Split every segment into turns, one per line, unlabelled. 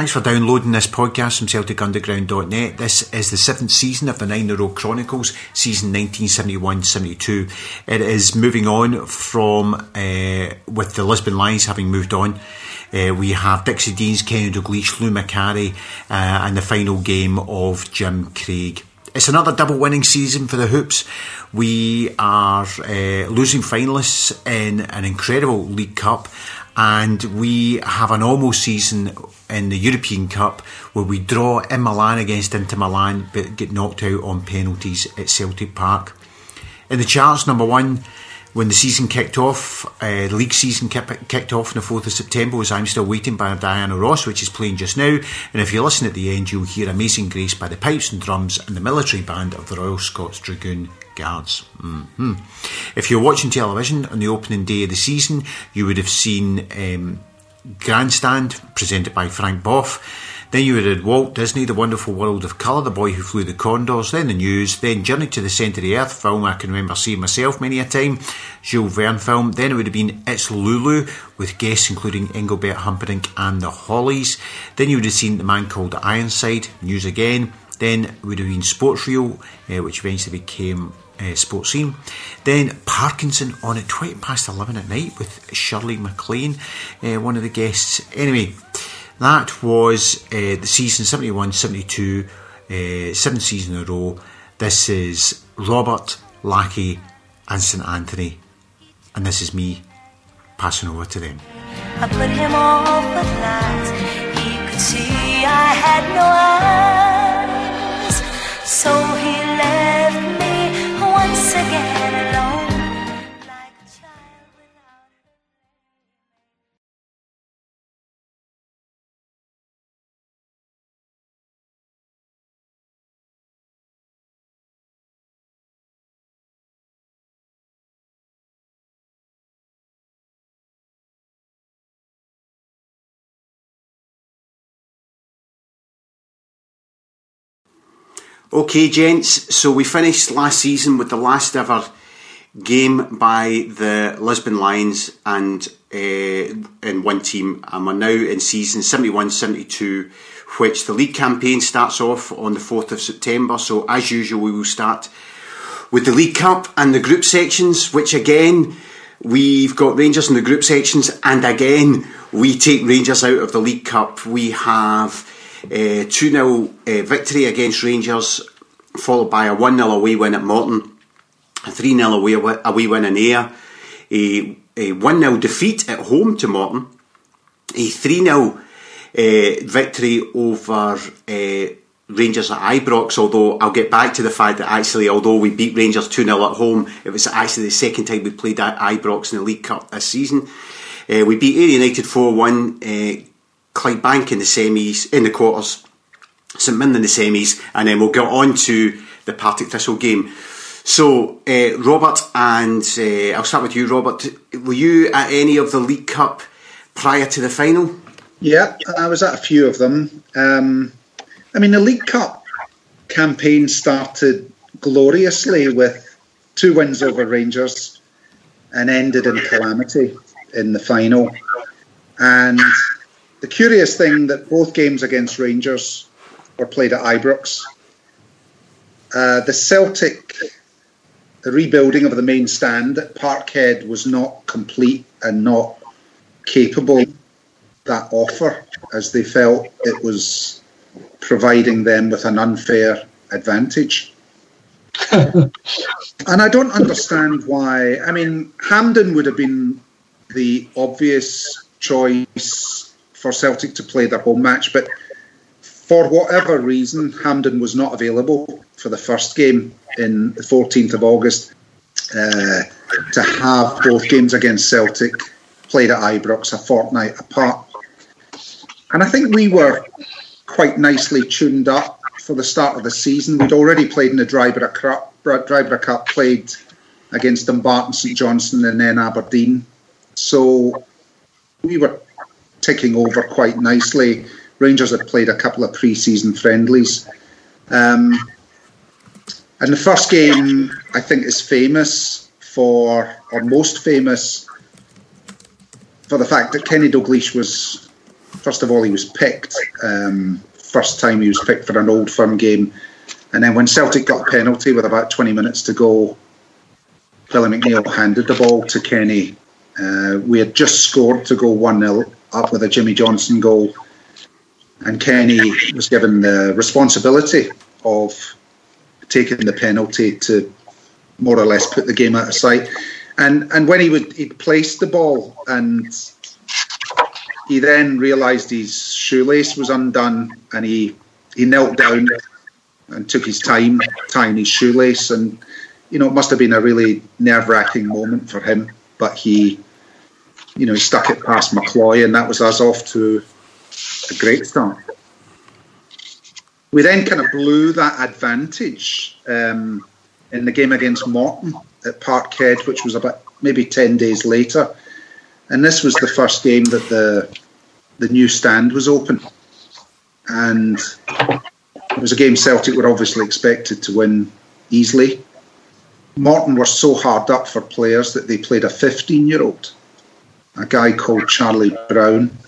Thanks for downloading this podcast from CelticUnderground.net. This is the 7th season of the Nine in a Row Chronicles, season 1971-72. It is moving on from, with the Lisbon Lions having moved on. We have Dixie Deans, Kenny Dalglish, Lou Macari, and the final game of Jim Craig. It's another double winning season for the Hoops. We are losing finalists in an incredible League Cup, and we have an almost season in the European Cup where we draw in Milan against Inter Milan but get knocked out on penalties at Celtic Park. In the charts, number one, when the season kicked off, the league season kicked off on the 4th of September, was I'm Still Waiting by Diana Ross, which is playing just now. And if you listen at the end, you'll hear Amazing Grace by the Pipes and Drums and the military band of the Royal Scots Dragoon Guards. If you're watching television on the opening day of the season, you would have seen Grandstand, presented by Frank Boff. Then you would have Walt Disney, The Wonderful World of Colour, The Boy Who Flew the Condors, then the news, then Journey to the Centre of the Earth, film I can remember seeing myself many a time, Jules Verne film. Then it would have been It's Lulu, with guests including Engelbert Humperdinck and the Hollies. Then you would have seen The Man Called Ironside, news again. Then it would have been Sports Reel, which eventually became Sports Scene. Then Parkinson on at 11:20 at night with Shirley MacLaine, one of the guests. Anyway, that was the season 71-72, 7th season in a row. This is Robert, Lackey and St Anthony, and this is me passing over to them.
I put him off at last. He could see I had no eyes, so he left me once again alone, like a child without her.
Okay, gents, so we finished last season with the last ever game by the Lisbon Lions and in one team, and we're now in season 71-72, which the league campaign starts off on the 4th of September. So as usual, we will start with the League Cup and the group sections, which again, we've got Rangers in the group sections, and again, we take Rangers out of the League Cup. We have 2-0 victory against Rangers, followed by a 1-0 away win at Morton, a 3-0 away win in Ayr, a 1-0 defeat at home to Morton, a 3-0 victory over Rangers at Ibrox, although I'll get back to the fact that actually, although we beat Rangers 2-0 at home, it was actually the second time we played at Ibrox in the League Cup this season. We beat Ayr United 4-1, Clydebank in the semis, in the quarters, St Mirren in the semis, and then we'll get on to the Partick Thistle game. So, Robert, and I'll start with you, Robert. Were you at any of the League Cup prior to the final?
Yeah, I was at a few of them. I mean, the League Cup campaign started gloriously with 2 wins over Rangers and ended in calamity in the final. And the curious thing that both games against Rangers were played at Ibrox. The Celtic, the rebuilding of the main stand at Parkhead was not complete and not capable of that offer, as they felt it was providing them with an unfair advantage. And I don't understand why. I mean, Hampden would have been the obvious choice for Celtic to play their home match, but for whatever reason, Hampden was not available for the first game in the 14th of August. To have both games against Celtic played at Ibrox a fortnight apart. And I think we were quite nicely tuned up for the start of the season. We'd already played in the Dryborough Cup, played against Dumbarton, St Johnstone and then Aberdeen. So we were ticking over quite nicely. Rangers had played a couple of pre-season friendlies. And the first game, I think, is famous for, or most famous, for the fact that Kenny Dalglish was first of all, he was picked. First time he was picked for an Old Firm game. And then when Celtic got a penalty with about 20 minutes to go, Billy McNeill handed the ball to Kenny. We had just scored to go 1-0 up with a Jimmy Johnson goal. And Kenny was given the responsibility of taking the penalty to more or less put the game out of sight. And when he'd placed the ball, and he then realised his shoelace was undone, and he knelt down and took his time tying his shoelace, and it must have been a really nerve-wracking moment for him, but he stuck it past McCloy, and that was us off to a great start. We then kind of blew that advantage in the game against Morton at Parkhead, which was about maybe 10 days later. And this was the first game that the new stand was open. And it was a game Celtic were obviously expected to win easily. Morton were so hard up for players that they played a 15-year-old, a guy called Charlie Brown.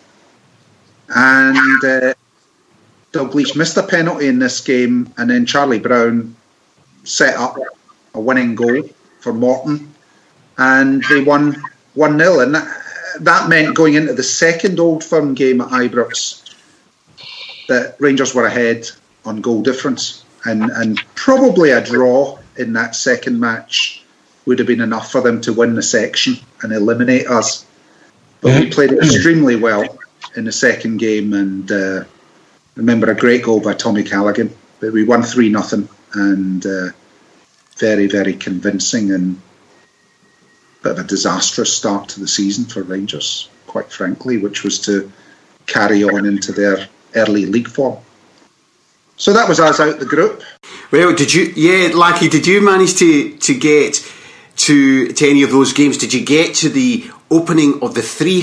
And Dalglish missed a penalty in this game, and then Charlie Brown set up a winning goal for Morton, and they won 1-0. And that meant going into the second Old Firm game at Ibrox that Rangers were ahead on goal difference, and probably a draw in that second match would have been enough for them to win the section and eliminate us. But we played extremely well in the second game, and remember a great goal by Tommy Callaghan. But we won 3-0, and very, very convincing, and a bit of a disastrous start to the season for Rangers, quite frankly, which was to carry on into their early league form. So that was us out the group.
Well, did you manage to get to any of those games? Did you get to the opening of the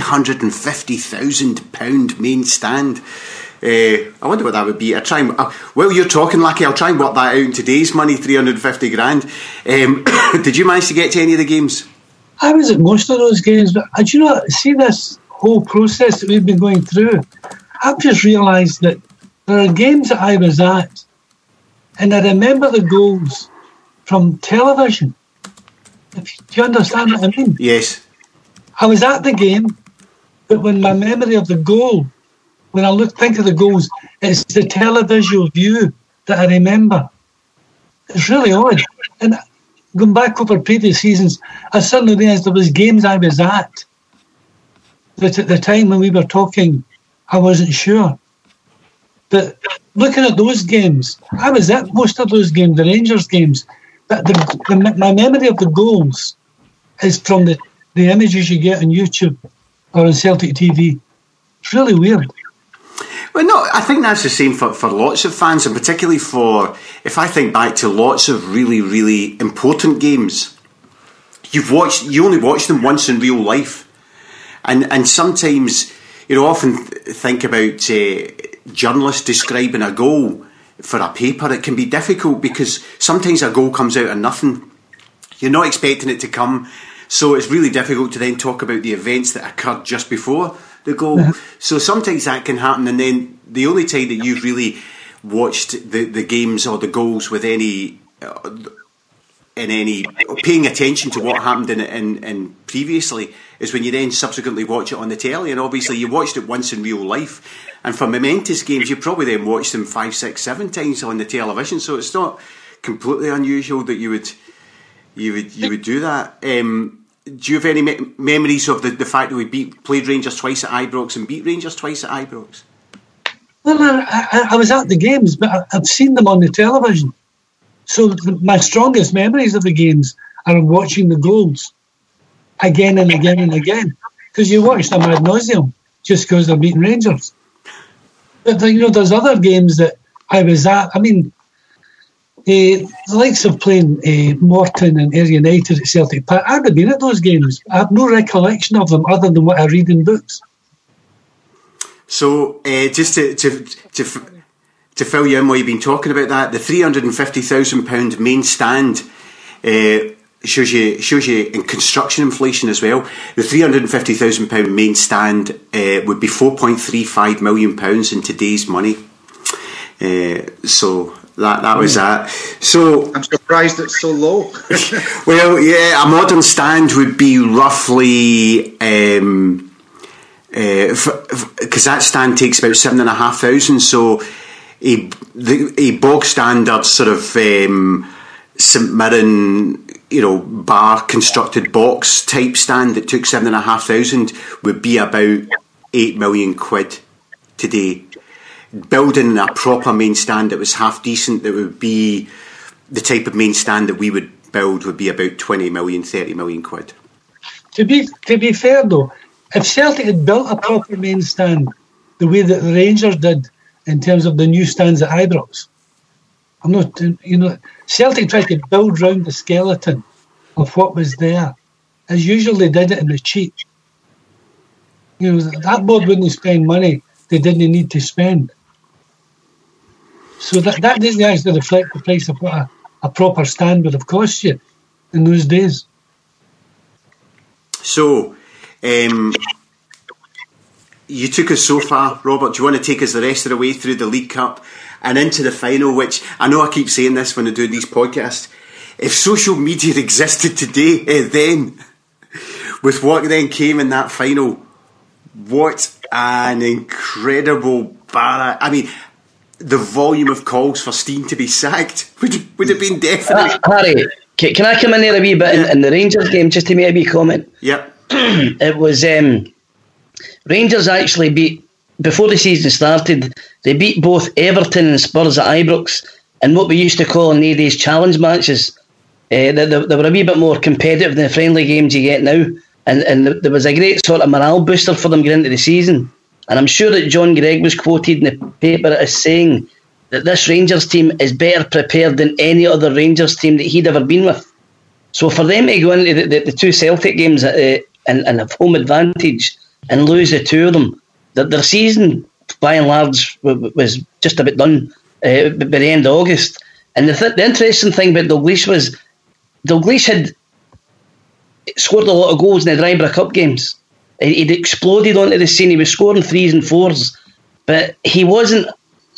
£350,000 main stand? I wonder what that would be. Well, you're talking, Lucky. I'll try and work that out in today's money, 350 grand. Did you manage to get to any of the games?
I was at most of those games, but do you know, see this whole process that we've been going through, I've just realised that there are games that I was at, and I remember the goals from television. Do you understand what I mean?
Yes.
I was at the game, but when my memory of the goal, when I think of the goals, it's the televisual view that I remember. It's really odd. And going back over previous seasons, I suddenly realised there was games I was at that at the time when we were talking, I wasn't sure. But looking at those games, I was at most of those games, the Rangers games, but my memory of the goals is from the images you get on YouTube or on Celtic TV. It's really weird.
Well, no, I think that's the same for lots of fans, and particularly if I think back to lots of really, really important games, you only watch them once in real life, and sometimes, often think about journalists describing a goal for a paper. It can be difficult because sometimes a goal comes out of nothing. You're not expecting it to come, so it's really difficult to then talk about the events that occurred just before the goal. So sometimes that can happen, and then the only time that you've really watched the games or the goals with any paying attention to what happened in previously is when you then subsequently watch it on the telly. And obviously you watched it once in real life, and for momentous games you probably then watched them 5, 6, 7 times on the television, so it's not completely unusual that you would do that. Do you have any memories of the fact that we played Rangers twice at Ibrox and beat Rangers twice at Ibrox?
Well, I was at the games, but I've seen them on the television. So my strongest memories of the games are watching the goals again and again and again, because you watch them ad nauseum just because they're beating Rangers. But there's other games that I was at. I mean, the likes of playing Morton and Ayr United at Celtic Park, I'd have been at those games. I have no recollection of them other than what I read in books.
So just to fill you in while you've been talking about that, the £350,000 main stand shows you in construction inflation as well. The £350,000 main stand would be £4.35 million in today's money. So that was that. So
I'm surprised it's so low.
well, yeah, a modern stand would be roughly because that stand takes about 7,500. So a bog standard sort of St Mirren, bar constructed box type stand that took 7,500 would be about £8 million today. Building a proper main stand that was half decent, that would be the type of main stand that we would build, would be about 20 million, 30 million quid.
To be fair though, if Celtic had built a proper main stand the way that the Rangers did in terms of the new stands at Ibrox, Celtic tried to build round the skeleton of what was there. As usual, they did it in the cheap. That board wouldn't spend money they didn't need to spend. So that doesn't actually reflect the price of what a proper stand would have cost you in those days.
So, you took us so far, Robert. Do you want to take us the rest of the way through the League Cup and into the final, which I know I keep saying this when I do these podcasts. If social media existed today, then, with what then came in that final, what an incredible barra. I mean, the volume of calls for Steen to be sacked would have been definite.
Harry, can I come in there a wee bit in the Rangers game just to make a wee comment?
Yep.
It was Rangers actually beat, before the season started, they beat both Everton and Spurs at Ibrox in what we used to call in the days challenge matches. They were a wee bit more competitive than the friendly games you get now, and there was a great sort of morale booster for them getting into the season. And I'm sure that John Gregg was quoted in the paper as saying that this Rangers team is better prepared than any other Rangers team that he'd ever been with. So for them to go into the two Celtic games and have home advantage and lose the two of them, their season by and large was just about done by the end of August. And the interesting thing about Dalglish was Dalglish had scored a lot of goals in the Drybrook Cup games. He'd exploded onto the scene. He was scoring 3s and 4s, but he wasn't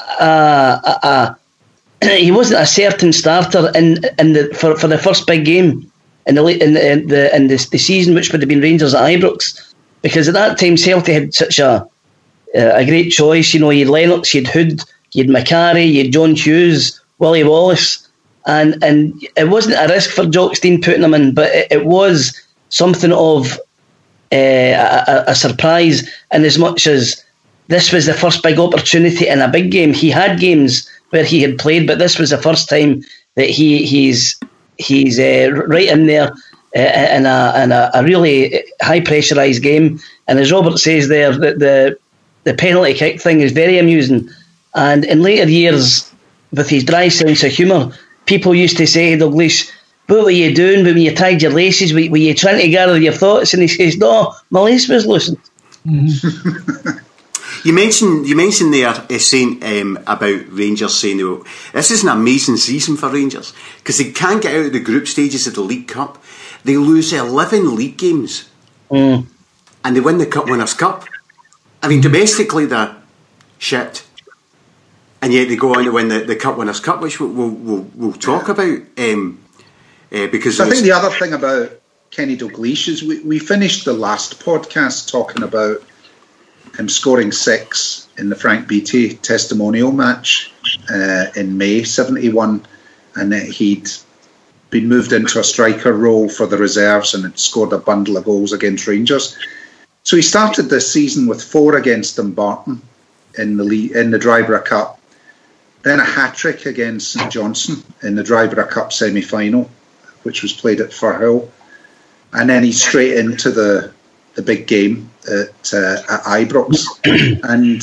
a certain starter for the first big game in the season, which would have been Rangers at Ibrox, because at that time Celtic had such a great choice. You had Lennox, you had Hood, you had McCarry, you had John Hughes, Willie Wallace, and it wasn't a risk for Jock Stein putting them in, but it was something of a surprise, in as much as this was the first big opportunity in a big game. He had games where he had played, but this was the first time that he's right in there in a really high pressurised game. And as Robert says there, the penalty kick thing is very amusing. And in later years, with his dry sense of humour, people used to say, Dalglish, what were you doing when you tied your laces? Were you trying to gather your thoughts? And he says, no, my lace was loosened.
Mm-hmm.
You mentioned there saying about Rangers saying this is an amazing season for Rangers because they can't get out of the group stages of the League Cup. They lose 11 league games and they win the Cup Winners' Cup. I mean, domestically they're shit, and yet they go on to win the Cup Winners' Cup, which we'll talk about. Because
I think the other thing about Kenny Dalglish is we finished the last podcast talking about him scoring 6 in the Frank Beattie testimonial match in May 71, and that he'd been moved into a striker role for the reserves and had scored a bundle of goals against Rangers. So he started this season with 4 against Dumbarton in the Drybrook Cup, then a hat-trick against St Johnstone in the Drybrook Cup semi-final, which was played at Firhill, and then he's straight into the big game at Ibrox, and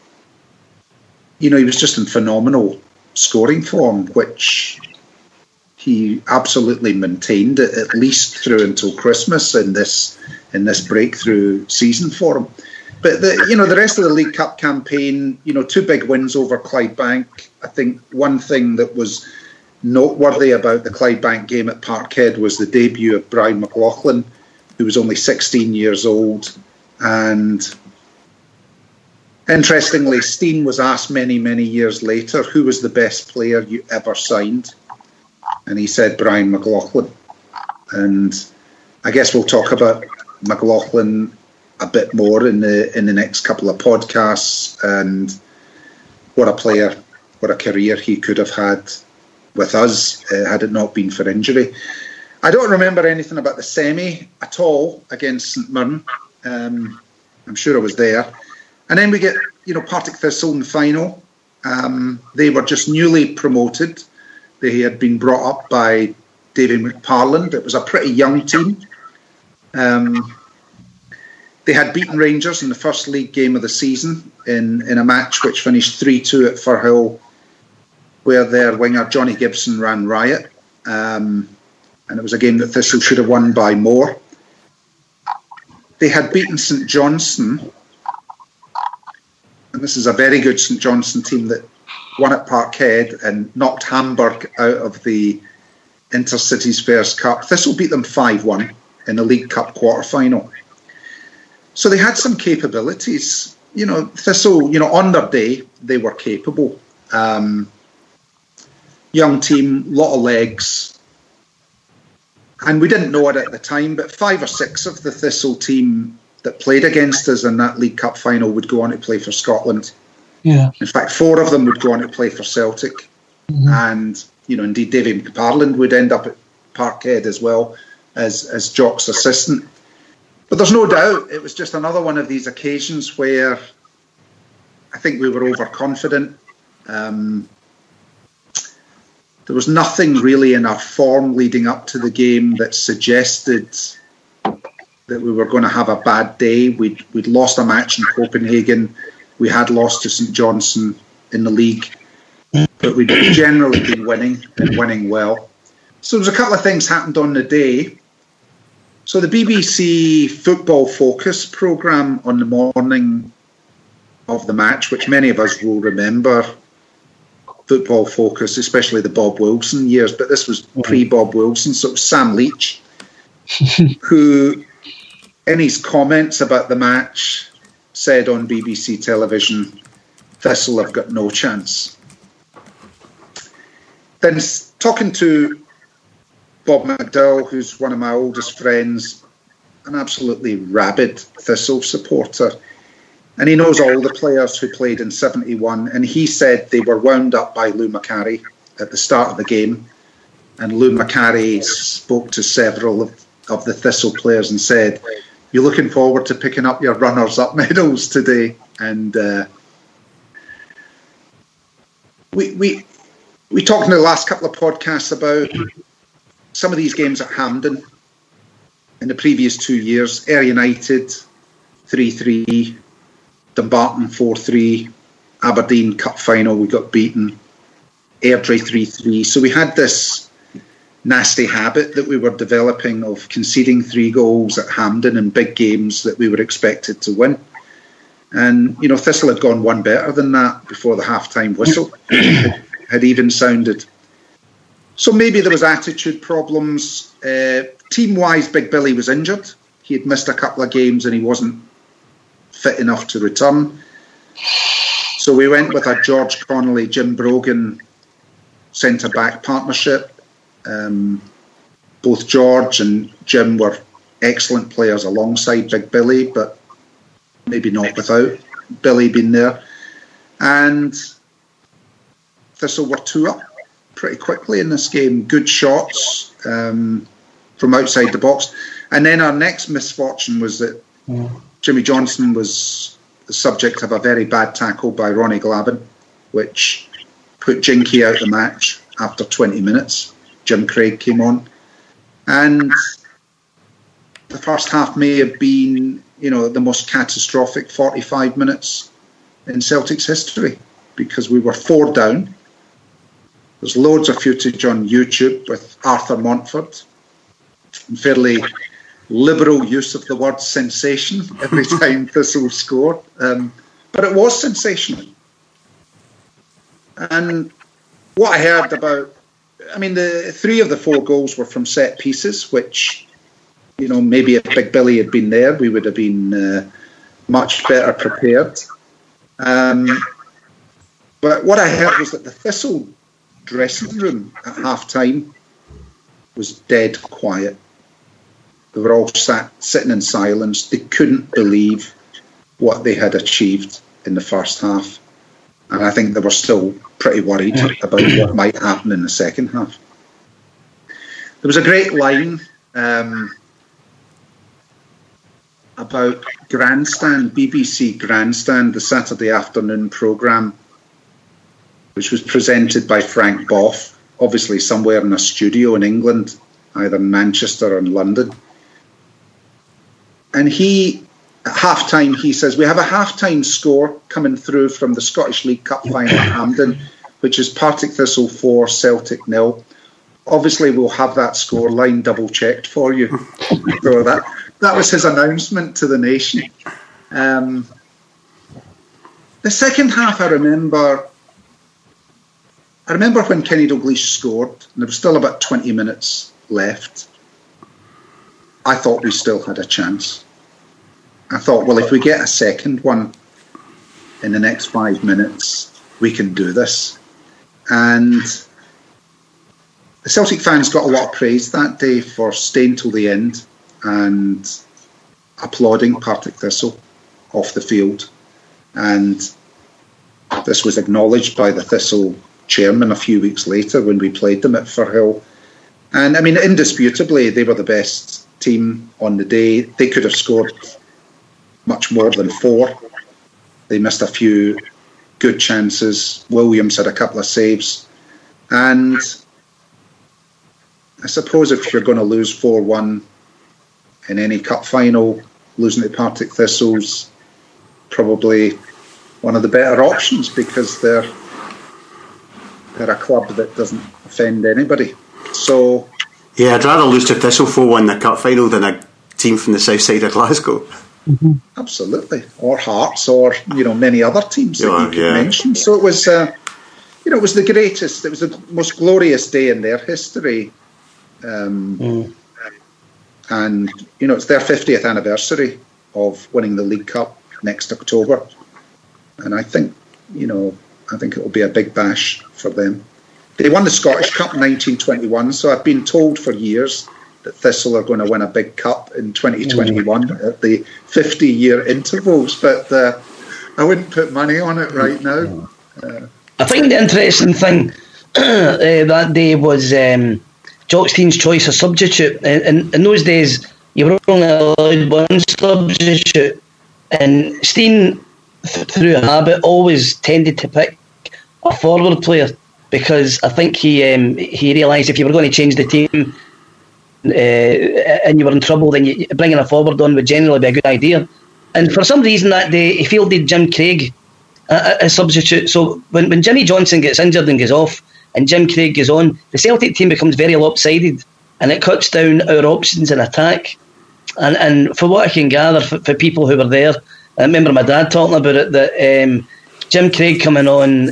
he was just in phenomenal scoring form, which he absolutely maintained at least through until Christmas in this breakthrough season for him. But the rest of the League Cup campaign, 2 big wins over Clydebank. I think one thing that was noteworthy about the Clydebank game at Parkhead was the debut of Brian McLaughlin, who was only 16 years old. And interestingly, Steen was asked many, many years later, who was the best player you ever signed? And he said Brian McLaughlin. And I guess we'll talk about McLaughlin a bit more in the next couple of podcasts, and what a player, what a career he could have had with us had it not been for injury. I don't remember anything about the semi at all against St Mirren. I'm sure I was there. And then we get, Partick Thistle in the final. They were just newly promoted. They had been brought up by David McParland. It was a pretty young team. They had beaten Rangers in the first league game of the season in a match which finished 3-2 at Firhill, where their winger Johnny Gibson ran riot. And it was a game that Thistle should have won by more. They had beaten St Johnstone, and this is a very good St Johnstone team that won at Parkhead and knocked Hamburg out of the Intercities Fairs Cup. Thistle beat them 5-1 in the League Cup quarter-final. So they had some capabilities. Thistle, on their day, they were capable. Young team, lot of legs. And we didn't know it at the time, but 5 or 6 of the Thistle team that played against us in that League Cup final would go on to play for Scotland.
Yeah.
In fact, 4 of them would go on to play for Celtic. Mm-hmm. And, indeed, David McParland would end up at Parkhead as well as Jock's assistant. But there's no doubt it was just another one of these occasions where I think we were overconfident. There was nothing really in our form leading up to the game that suggested that we were going to have a bad day. We'd lost a match in Copenhagen. We had lost to St Johnstone in the league. But we'd generally been winning and winning well. So there was a couple of things happened on the day. So the BBC Football Focus programme on the morning of the match, which many of us will remember, Football Focus, especially the Bob Wilson years, but this was pre-Bob Wilson, so it was Sam Leach, who, in his comments about the match, said on BBC television, Thistle have got no chance. Then talking to Bob McDowell, who's one of my oldest friends, an absolutely rabid Thistle supporter, and he knows all the players who played in 71, and he said they were wound up by Lou Macari at the start of the game, and Lou Macari spoke to several of the Thistle players and said, "You're looking forward to picking up your runners-up medals today." And we talked in the last couple of podcasts about some of these games at Hampden in the previous 2 years. Ayr United 3-3, Dumbarton 4-3, Aberdeen Cup final, we got beaten, Airdrie 3-3. So we had this nasty habit that we were developing of conceding 3 goals at Hampden in big games that we were expected to win. And, Thistle had gone one better than that before the half-time whistle had even sounded. So maybe there was attitude problems. Team-wise, Big Billy was injured. He had missed a couple of games and he wasn't fit enough to return. So we went with a George Connolly, Jim Brogan centre-back partnership. Both George and Jim were excellent players alongside Big Billy, but maybe not without Billy being there. And Thistle were 2 up pretty quickly in this game. Good shots from outside the box. And then our next misfortune was that Jimmy Johnson was the subject of a very bad tackle by Ronnie Glavin, which put Jinky out of the match after 20 minutes. Jim Craig came on. And the first half may have been, the most catastrophic 45 minutes in Celtic's history, because we were 4 down. There's loads of footage on YouTube with Arthur Montford, and fairly liberal use of the word sensation every time Thistle scored. But it was sensational. And what I heard about I mean, the 3 of the 4 goals were from set pieces, which, maybe if Big Billy had been there, we would have been much better prepared. But what I heard was that the Thistle dressing room at half-time was dead quiet. They were all sitting in silence. They couldn't believe what they had achieved in the first half. And I think they were still pretty worried about what might happen in the second half. There was a great line about Grandstand, BBC Grandstand, the Saturday afternoon programme, which was presented by Frank Boff, obviously somewhere in a studio in England, either in Manchester or in London. And at half-time, he says, we have a half-time score coming through from the Scottish League Cup final at Hampden, which is Partick Thistle 4, Celtic 0. Obviously, we'll have that score line double-checked for you. So that was his announcement to the nation. The second half, I remember when Kenny Dalglish scored, and there was still about 20 minutes left. I thought we still had a chance. I thought, well, if we get a second one in the next 5 minutes, we can do this. And the Celtic fans got a lot of praise that day for staying till the end and applauding Partick Thistle off the field. And this was acknowledged by the Thistle chairman a few weeks later when we played them at Firhill. And I mean, indisputably, they were the best team on the day. They could have scored much more than 4. They missed a few good chances. Williams had a couple of saves. And I suppose if you're going to lose 4-1 in any cup final, losing to Partick Thistle's probably one of the better options, because they're a club that doesn't offend anybody. So
yeah, I'd rather lose to Thistle 4-1 in the cup final than a team from the south side of Glasgow.
Mm-hmm.
Absolutely, or Hearts, or many other teams that you could mention. So it was, it was the greatest. It was the most glorious day in their history, and it's their 50th anniversary of winning the League Cup next October, and I think it will be a big bash for them. They won the Scottish Cup in 1921, so I've been told for years that Thistle are going to win a big cup in 2021 at the 50-year intervals, but I wouldn't put money on it right now.
I think the interesting thing that day was Jock Stein's choice of substitute. In those days, you were only allowed one substitute, and Stein, through a habit, always tended to pick a forward player, because I think he realised if you were going to change the team and you were in trouble, then bringing a forward on would generally be a good idea. And for some reason that day, he fielded Jim Craig as substitute. So when Jimmy Johnson gets injured and goes off and Jim Craig goes on, the Celtic team becomes very lopsided, and it cuts down our options in attack. And for what I can gather, for people who were there, I remember my dad talking about it, that Jim Craig coming on,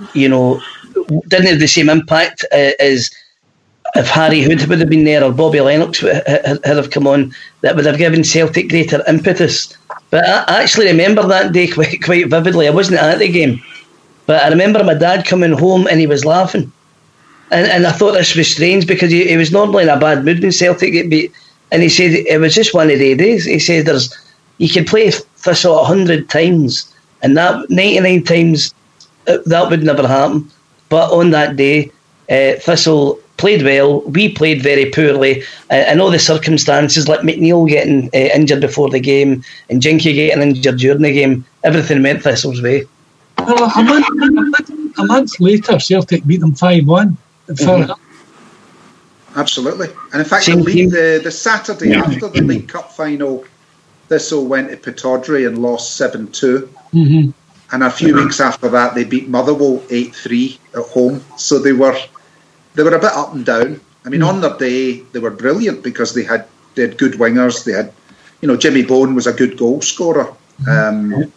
didn't have the same impact as if Harry Hood would have been there, or Bobby Lennox had have come on, that would have given Celtic greater impetus. But I actually remember that day quite vividly. I wasn't at the game, but I remember my dad coming home and he was laughing, and I thought this was strange, because he was normally in a bad mood when Celtic get beat, and he said it was just one of the days. He said you could play Thistle 100 times, and that 99 times that would never happen. But on that day, Thistle played well, we played very poorly. I know the circumstances, like McNeil getting injured before the game and Jinky getting injured during the game, everything went Thistle's way.
Well, a month later, Celtic beat them 5-1 at Firhill.
Absolutely. And in fact, the Saturday after the League Cup final, Thistle went to Pittodrie and lost 7-2. Mm-hmm. And a few weeks after that, they beat Motherwell 8-3 at home. So they were a bit up and down. I mean, on their day, they were brilliant, because they had good wingers. They had, Jimmy Bone was a good goal scorer.
Frank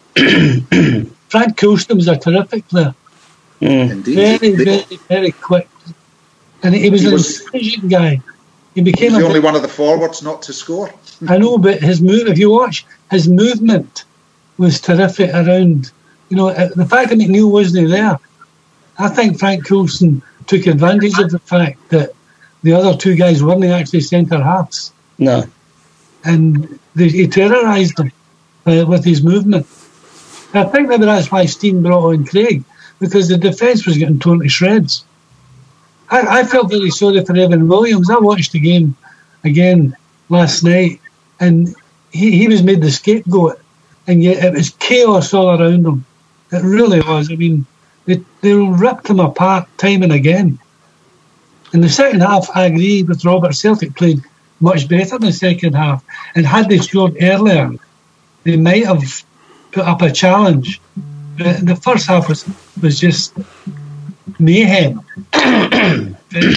Coulston was a terrific player.
Indeed.
Very, very quick. And he was an intelligent guy. He became
only one of the forwards not to score.
I know, but his move, if you watch, his movement was terrific around. You know, the fact that McNeil wasn't there, I think Frank Coulson took advantage of the fact that the other two guys weren't actually centre halves.
No.
And he terrorised them with his movement. I think maybe that's why Steen brought on Craig, because the defence was getting torn to shreds. I felt very sorry for Evan Williams. I watched the game again last night, and he was made the scapegoat, and yet it was chaos all around him. It really was. I mean, they ripped him apart time and again. In the second half, I agree with Robert. Celtic played much better in the second half, and had they scored earlier, they might have put up a challenge. But the first half was just mayhem.
I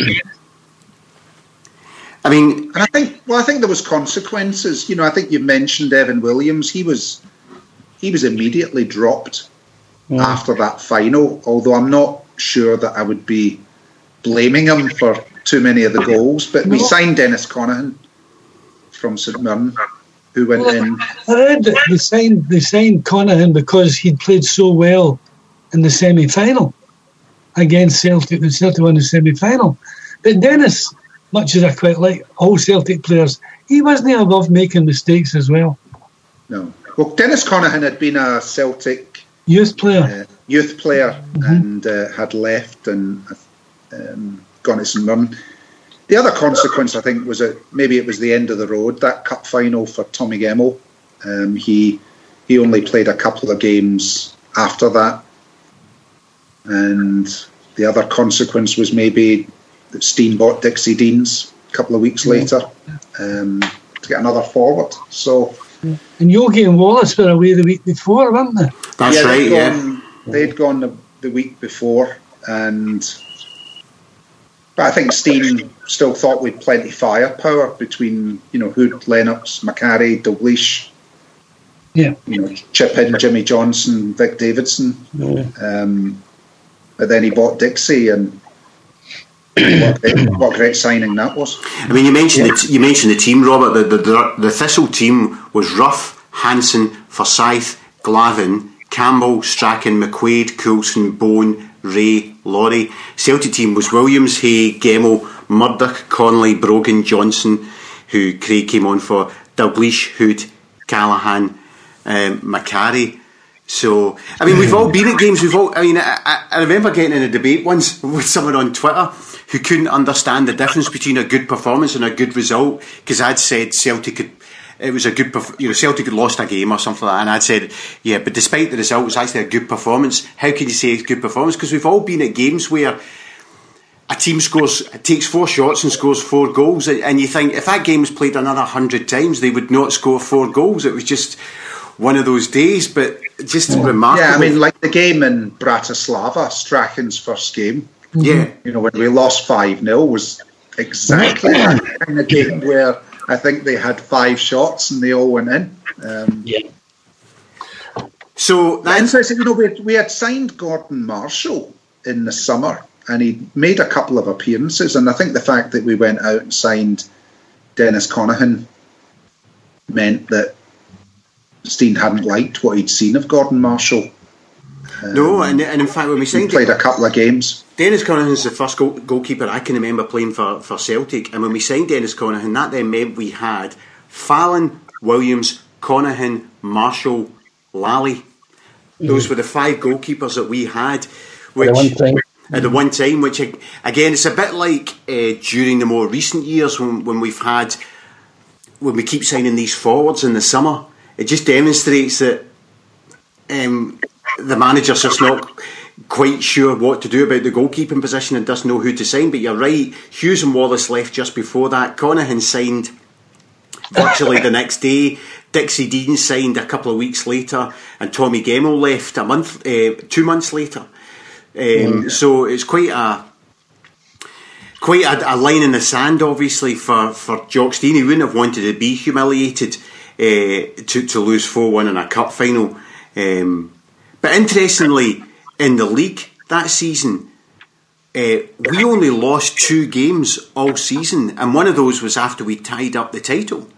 mean,
and I think there was consequences. You know, I think you mentioned Evan Williams. He was immediately dropped after that final. Although I'm not sure that I would be blaming him for too many of the goals. But we signed Dennis Conaghan from St Mirren, who went in.
I read that they signed Conaghan because he'd played so well in the semi-final against Celtic. The Celtic won the semi-final. But Dennis, much as I quite like all Celtic players, he wasn't above making mistakes as well.
No. Well, Dennis Conaghan had been a Celtic
youth player,
and had left and gone to St Mirren. The other consequence, I think, was that maybe it was the end of the road, that cup final for Tommy Gemmell. He only played a couple of games after that. And the other consequence was maybe that Steen bought Dixie Deans a couple of weeks later to get another forward. So,
and Yogi and Wallace were away the week before, weren't they?
That's right,
They'd gone the week before, but I think Steen still thought we'd plenty firepower between, Hood, Lennox, Macari, Dalglish, chip in Jimmy Johnson, Vic Davidson. But then he bought Dixie, and what a great signing that was.
I mean, you mentioned the team, Robert. The Thistle team was Rough, Hansen, Forsyth, Glavin, Campbell, Strachan, McQuaid, Coulson, Bone, Ray, Laurie. Celtic team was Williams, Hay, Gemmell, Murdoch, Connolly, Brogan, Johnson, who Craig came on for, Dalglish, Hood, Callahan, Macari. So, I mean, we've all been at games. I remember getting in a debate once with someone on Twitter who couldn't understand the difference between a good performance and a good result, because I'd said Celtic had lost a game or something like that, and I'd said, yeah, but despite the result, it was actually a good performance. How can you say it's good performance? Because we've all been at games where a team takes 4 shots and scores 4 goals, and you think if that game was played another 100 times, they would not score 4 goals. It was just one of those days, but just remarkable.
Yeah, I mean, like the game in Bratislava, Strachan's first game.
Yeah.
When we lost 5-0 was exactly that kind of game where I think they had 5 shots and they all went in.
So that's
interesting. We had signed Gordon Marshall in the summer, and he made a couple of appearances. And I think the fact that we went out and signed Dennis Conaghan meant that Steen hadn't liked what he'd seen of Gordon Marshall.
No, and in fact, when we signed,
he played a couple of games.
Dennis Conaghan's the first goalkeeper I can remember playing for Celtic, and when we signed Dennis Conaghan, that then meant we had Fallon, Williams, Conaghan, Marshall, Lally. Those were the 5 goalkeepers that we had, which at the one time, which again, it's a bit like during the more recent years when we keep signing these forwards in the summer. It just demonstrates that the manager's just not quite sure what to do about the goalkeeping position and doesn't know who to sign. But you're right, Hughes and Wallace left just before that. Conaghan signed virtually the next day. Dixie Dean signed a couple of weeks later, and Tommy Gemmell left 2 months later. So it's quite a line in the sand, obviously, for Jock Stein. He wouldn't have wanted to be humiliated to lose 4-1 in a cup final. But interestingly, in the league that season, we only lost 2 games all season, and one of those was after we tied up the title.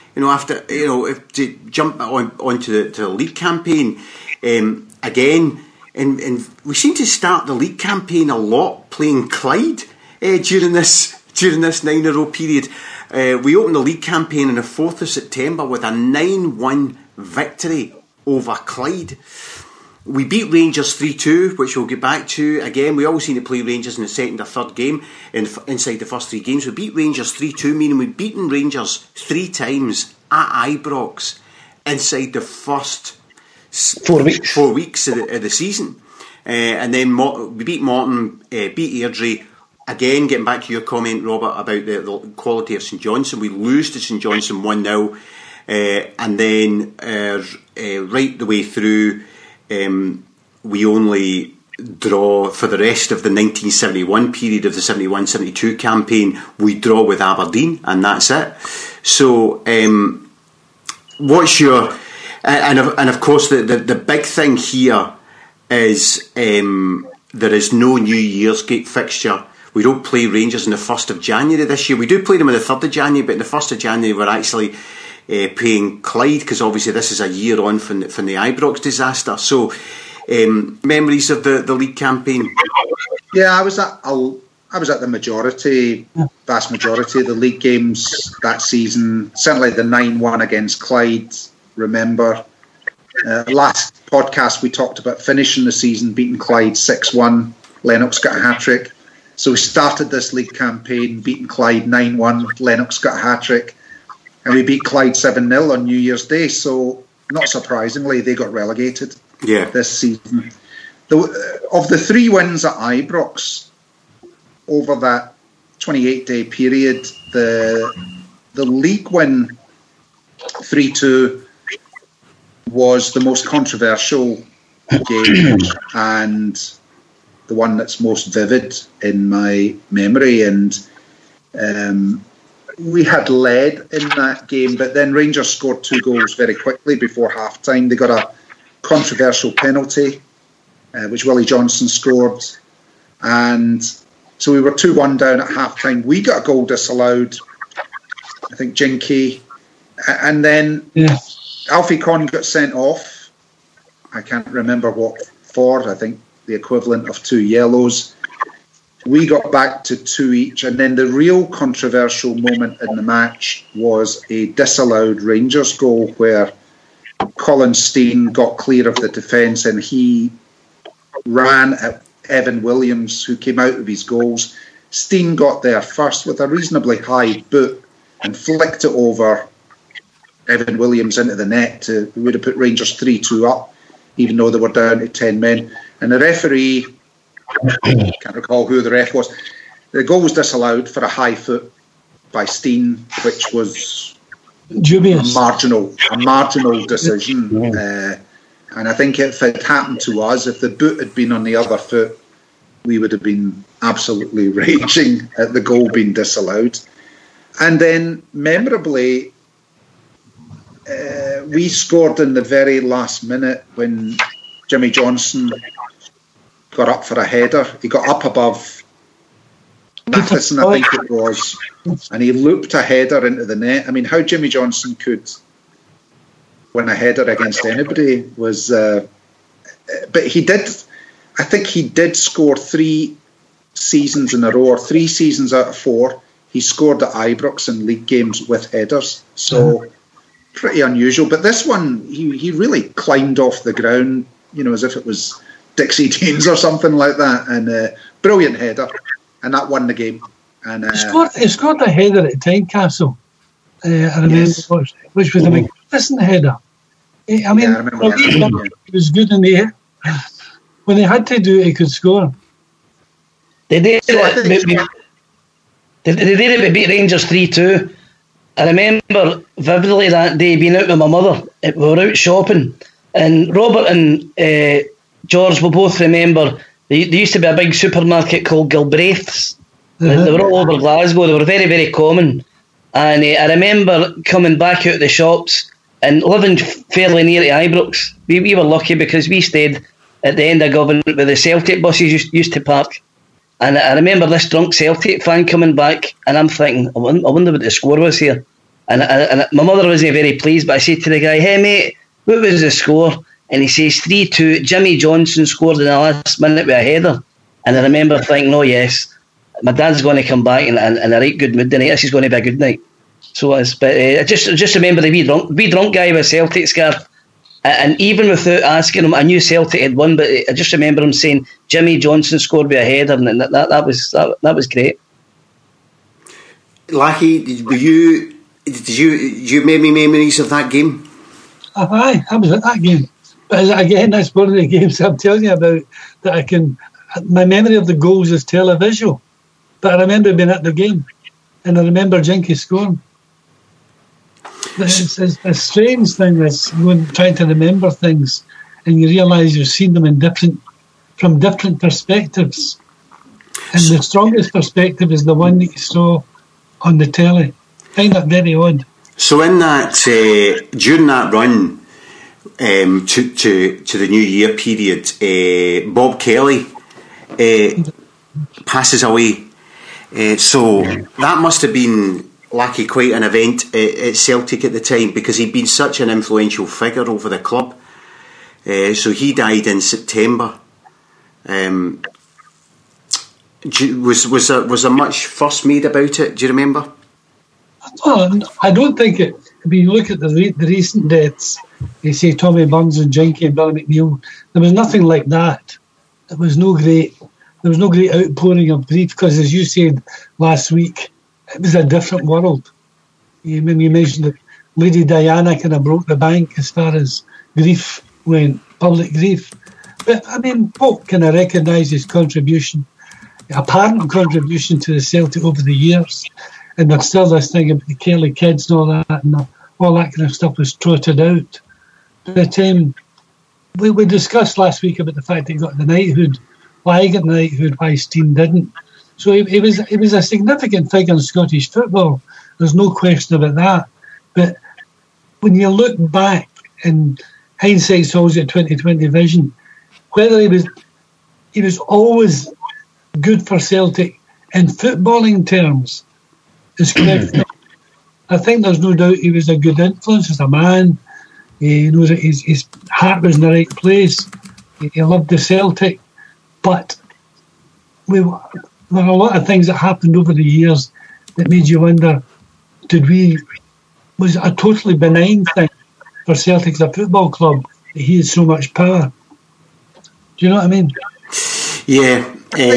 If to jump onto the league campaign again, and we seem to start the league campaign a lot playing Clyde during this 9-in-a-row period. We opened the league campaign on the 4th of September with a 9-1 victory over Clyde. We beat Rangers 3-2, which we'll get back to. Again, we always seem to play Rangers in the second or third game inside the first 3 games. We beat Rangers 3-2, meaning we'd beaten Rangers 3 times at Ibrox inside the first
4 weeks.
4 weeks of the season. And then we beat Morton, beat Airdrie. Again, getting back to your comment, Robert, about the quality of St Johnstone. We lose to St Johnstone 1-0. And then right the way through, we only draw for the rest of the 1971 period of the 71-72 campaign. We draw with Aberdeen, and that's it. So, what's your and of course the big thing here is there is no New Year's Gate fixture. We don't play Rangers on the 1st of January this year. We do play them on the 3rd of January, but on the 1st of January we're actually playing Clyde, because obviously this is a year on from the Ibrox disaster. So, memories of the league campaign?
Yeah, I was at the vast majority of the league games that season. Certainly the 9-1 against Clyde. Remember, last podcast we talked about finishing the season beating Clyde 6-1. Lennox got a hat-trick. So we started this league campaign beating Clyde 9-1. Lennox got a hat-trick. And we beat Clyde 7-0 on New Year's Day. So, not surprisingly, they got relegated this season. Of the 3 wins at Ibrox over that 28-day period, the league win 3-2 was the most controversial game and the one that's most vivid in my memory. And we had led in that game, but then Rangers scored 2 goals very quickly before half-time. They got a controversial penalty, which Willie Johnson scored. And so we were 2-1 down at half-time. We got a goal disallowed, I think Jinky. And then Alfie Conn got sent off. I can't remember what for. I think the equivalent of 2 yellows. We got back to 2 each, and then the real controversial moment in the match was a disallowed Rangers goal where Colin Steen got clear of the defence and he ran at Evan Williams, who came out of his goals. Steen got there first with a reasonably high boot and flicked it over Evan Williams into the net. We would have put Rangers 3-2 up, even though they were down to 10 men. And the referee, can't recall who the ref was, the goal was disallowed for a high foot by Steen, which was
dubious,
a marginal decision. And I think if it happened to us, if the boot had been on the other foot, we would have been absolutely raging at the goal being disallowed. And then, memorably, we scored in the very last minute when Jimmy Johnson got up for a header. He got up above Matheson, I think it was, and he looped a header into the net. I mean, how Jimmy Johnson could win a header against anybody was... but he did... I think he did score 3 seasons in a row, or 3 seasons out of 4. He scored at Ibrox in league games with headers. So, pretty unusual. But this one, he really climbed off the ground, as if it was Dixie Deans or something like that. And brilliant header. And that won the game. And
he scored a header at Tynecastle. I remember, yes. Which was a magnificent header. I mean,
I remember that.
He was good in the air. When he had to do it, he could score.
They did it, beat Rangers 3-2. I remember vividly that day being out with my mother. We were out shopping, and Robert and George will both remember there used to be a big supermarket called Gilbraith's. They were all over Glasgow. They were very, very common. And I remember coming back out of the shops and living fairly near to Ibrox. We were lucky because we stayed at the end of Govan where the Celtic buses used to park. And I remember this drunk Celtic fan coming back, and I'm thinking, I wonder what the score was here. And my mother wasn't very pleased, but I said to the guy, "Hey mate, what was the score?" And he says 3-2. Jimmy Johnson scored in the last minute with a header. And I remember thinking, oh yes, my dad's going to come back in a right good mood tonight. This is going to be a good night. So it's, but I just remember the wee drunk guy with Celtic scarf. And even without asking him, I knew Celtic had won, but I just remember him saying Jimmy Johnson scored with a header, and that was great.
Lackey, did you make any memories of that game?
Aye, I was at that game. But again, that's one of the games I'm telling you about that I can. My memory of the goals is televisual, but I remember being at the game, and I remember Jinky scoring. It's a strange thing that's trying to remember things, and you realise you've seen them from different perspectives, and the strongest perspective is the one that you saw on the telly. I find that very odd.
So in that during that run to the New Year period, Bob Kelly passes away. So that must have been, Lackey, quite an event at Celtic at the time, because he'd been such an influential figure over the club. So he died in September. Was there much fuss made about it? Do you remember?
Well, I don't think it. If you look at the recent deaths, you say Tommy Burns and Jinky and Billy McNeil, there was nothing like that. There was no great outpouring of grief, because, as you said last week, it was a different world. When you mentioned that Lady Diana kind of broke the bank as far as grief went, public grief. But I mean, Pope kind of recognised his contribution, apparent contribution to the Celtic over the years. And there's still this thing about the Kelly kids and all that, and all that kind of stuff was trotted out. But we discussed last week about the fact that he got the knighthood. Why he got the knighthood, why Steen didn't. So he was a significant figure in Scottish football. There's no question about that. But when you look back, and hindsight's always a 20/20 vision, whether he was always good for Celtic in footballing terms is correct. I think there's no doubt he was a good influence as a man. He knows that his heart was in the right place. He loved the Celtic. But there were a lot of things that happened over the years that made you wonder, was it a totally benign thing for Celtic as a football club that he had so much power? Do you know what I mean?
Yeah.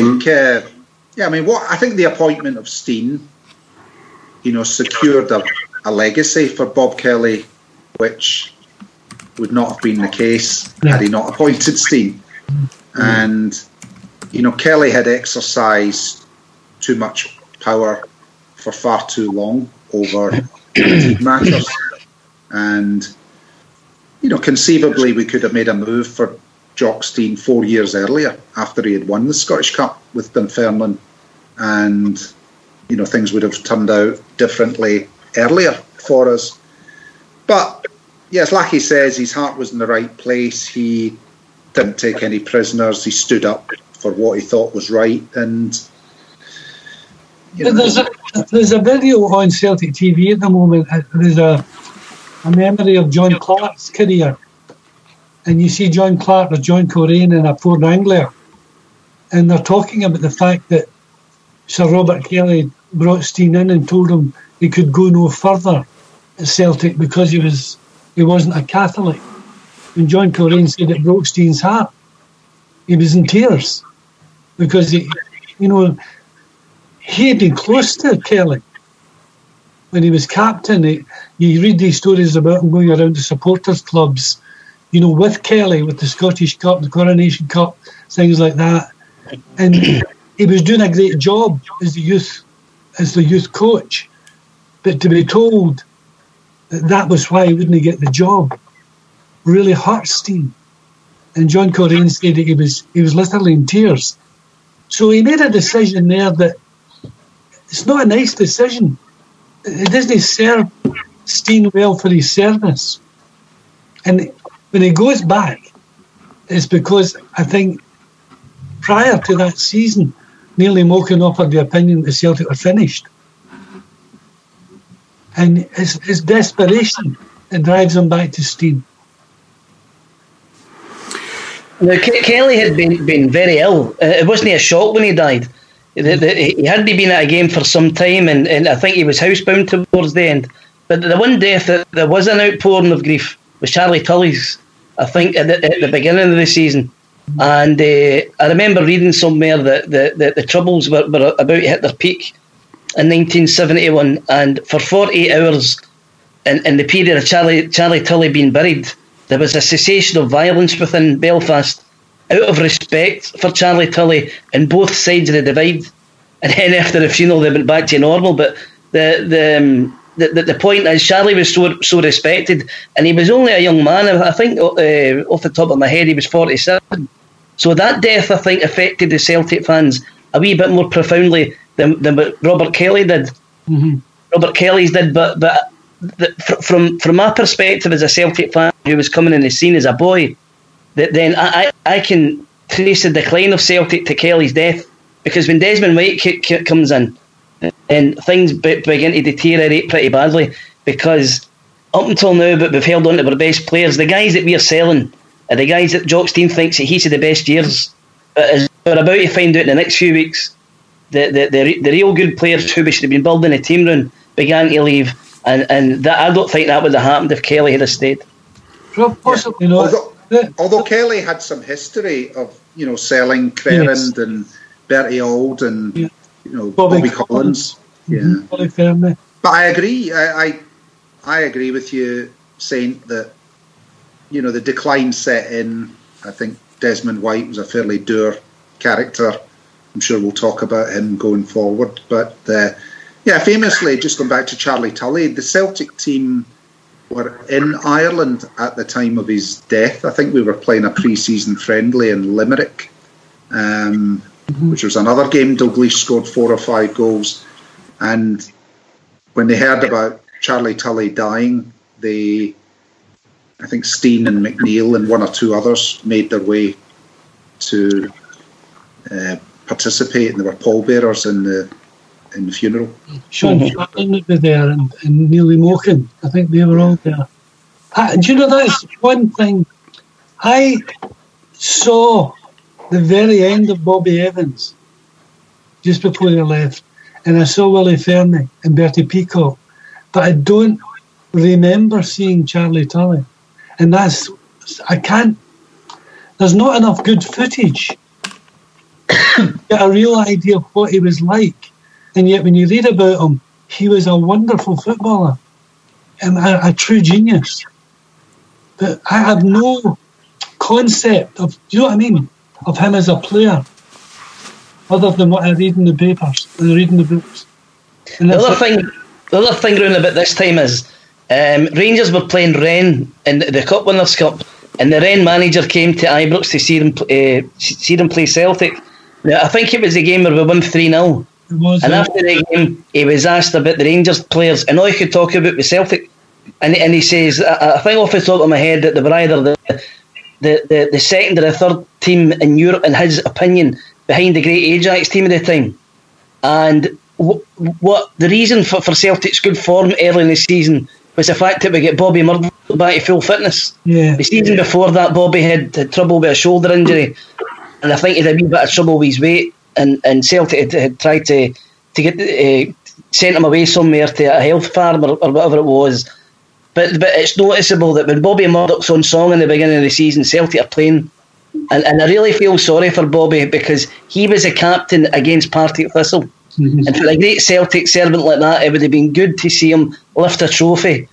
I think the appointment of Steen, secured a legacy for Bob Kelly, which would not have been the case had he not appointed Steen. And, Kelly had exercised too much power for far too long over matters. And, conceivably we could have made a move for Jock Steen 4 years earlier, after he had won the Scottish Cup with Dunfermline, and things would have turned out differently earlier for us. But yes, like he says, his heart was in the right place. He didn't take any prisoners. He stood up for what he thought was right. And
there's a video on Celtic TV at the moment. There's a memory of John Clark's career, and you see John Clark or John Coleraine in a Ford Anglia, and they're talking about the fact that Sir Robert Kelly brought Steen in and told him he could go no further at Celtic because he wasn't a Catholic. And John Coleraine said it broke Steen's heart. He was in tears because he had been close to Kelly when he was captain. You read these stories about him going around the supporters clubs, with Kelly, with the Scottish Cup, the Coronation Cup, things like that. And he was doing a great job as the youth coach. But to be told that was why he wouldn't get the job really hurt Steen. And John Coleraine said that he was literally in tears. So he made a decision there that it's not a nice decision. It doesn't serve Steen well for his service. And when he goes back, it's because I think prior to that season, Nearly Moken offered the opinion that Celtic were finished. And it's desperation that drives him back to Steen.
Now, Kelly had been very ill. It wasn't a shock when he died. He hadn't been at a game for some time, and I think he was housebound towards the end. But the one death that there was an outpouring of grief was Charlie Tully's, I think, at the beginning of the season. And I remember reading somewhere that the Troubles were about to hit their peak in 1971, and for 48 hours in the period of Charlie Tully being buried, there was a cessation of violence within Belfast out of respect for Charlie Tully on both sides of the divide. And then after the funeral, they went back to normal. But the point is, Charlie was so respected, and he was only a young man. I think off the top of my head, he was 47. So that death, I think, affected the Celtic fans a wee bit more profoundly than what Robert Kelly did.
Mm-hmm.
Robert Kelly's did, but from my perspective as a Celtic fan who was coming in the scene as a boy, then I can trace the decline of Celtic to Kelly's death, because when Desmond White comes in, and things begin to deteriorate pretty badly, because up until now, but we've held on to our best players. The guys that we are selling are the guys that Jock Stein thinks that he's had the best years. But as we're about to find out in the next few weeks, the real good players who we should have been building a team round began to leave, and that, I don't think that would have happened if Kelly had stayed.
Possibly not.
Although Kelly had some history of selling Crerand and Bertie Auld and Bobby Collins. Yeah. But I agree. I agree with you, Saint, that the decline set in. I think Desmond White was a fairly dour character. I'm sure we'll talk about him going forward. But famously, just going back to Charlie Tully, the Celtic team were in Ireland at the time of his death. I think we were playing a pre-season friendly in Limerick, which was another game. Dalglish scored 4 or 5 goals, and when they heard about Charlie Tully dying, I think Steen and McNeil and one or two others made their way to participate, and there were pallbearers in the funeral.
Sean Fallon would be there, and Nearly Moken. I think they were all there. Do you know, that's one thing. I saw the very end of Bobby Evans just before he left, and I saw Willie Fernie and Bertie Peacock, but I don't remember seeing Charlie Tully. And there's not enough good footage to get a real idea of what he was like. And yet when you read about him, he was a wonderful footballer and a true genius. But I have no concept of, do you know what I mean, of him as a player, other than what I read in the papers and reading the books. And
the other thing around about this time is Rangers were playing Rennes in the Cup Winners' Cup, and the Rennes manager came to Ibrox to see them play Celtic. Now, I think it was the game where we won 3-0. And after the game, he was asked about the Rangers players, and all he could talk about was Celtic. And he says, I think off the top of my head, that they were either the second or the third team in Europe, in his opinion, behind the great Ajax team at the time. And what the reason for Celtic's good form early in the season was the fact that we get Bobby Murdoch back to full fitness.
Yeah.
The season before that, Bobby had trouble with a shoulder injury, and I think he had a wee bit of trouble with his weight. And Celtic had tried to get sent him away somewhere to a health farm or whatever it was. But it's noticeable that when Bobby Murdoch's on song in the beginning of the season, Celtic are playing. And I really feel sorry for Bobby, because he was a captain against Partick Thistle. Mm-hmm. And for a great Celtic servant like that, it would have been good to see him lift a trophy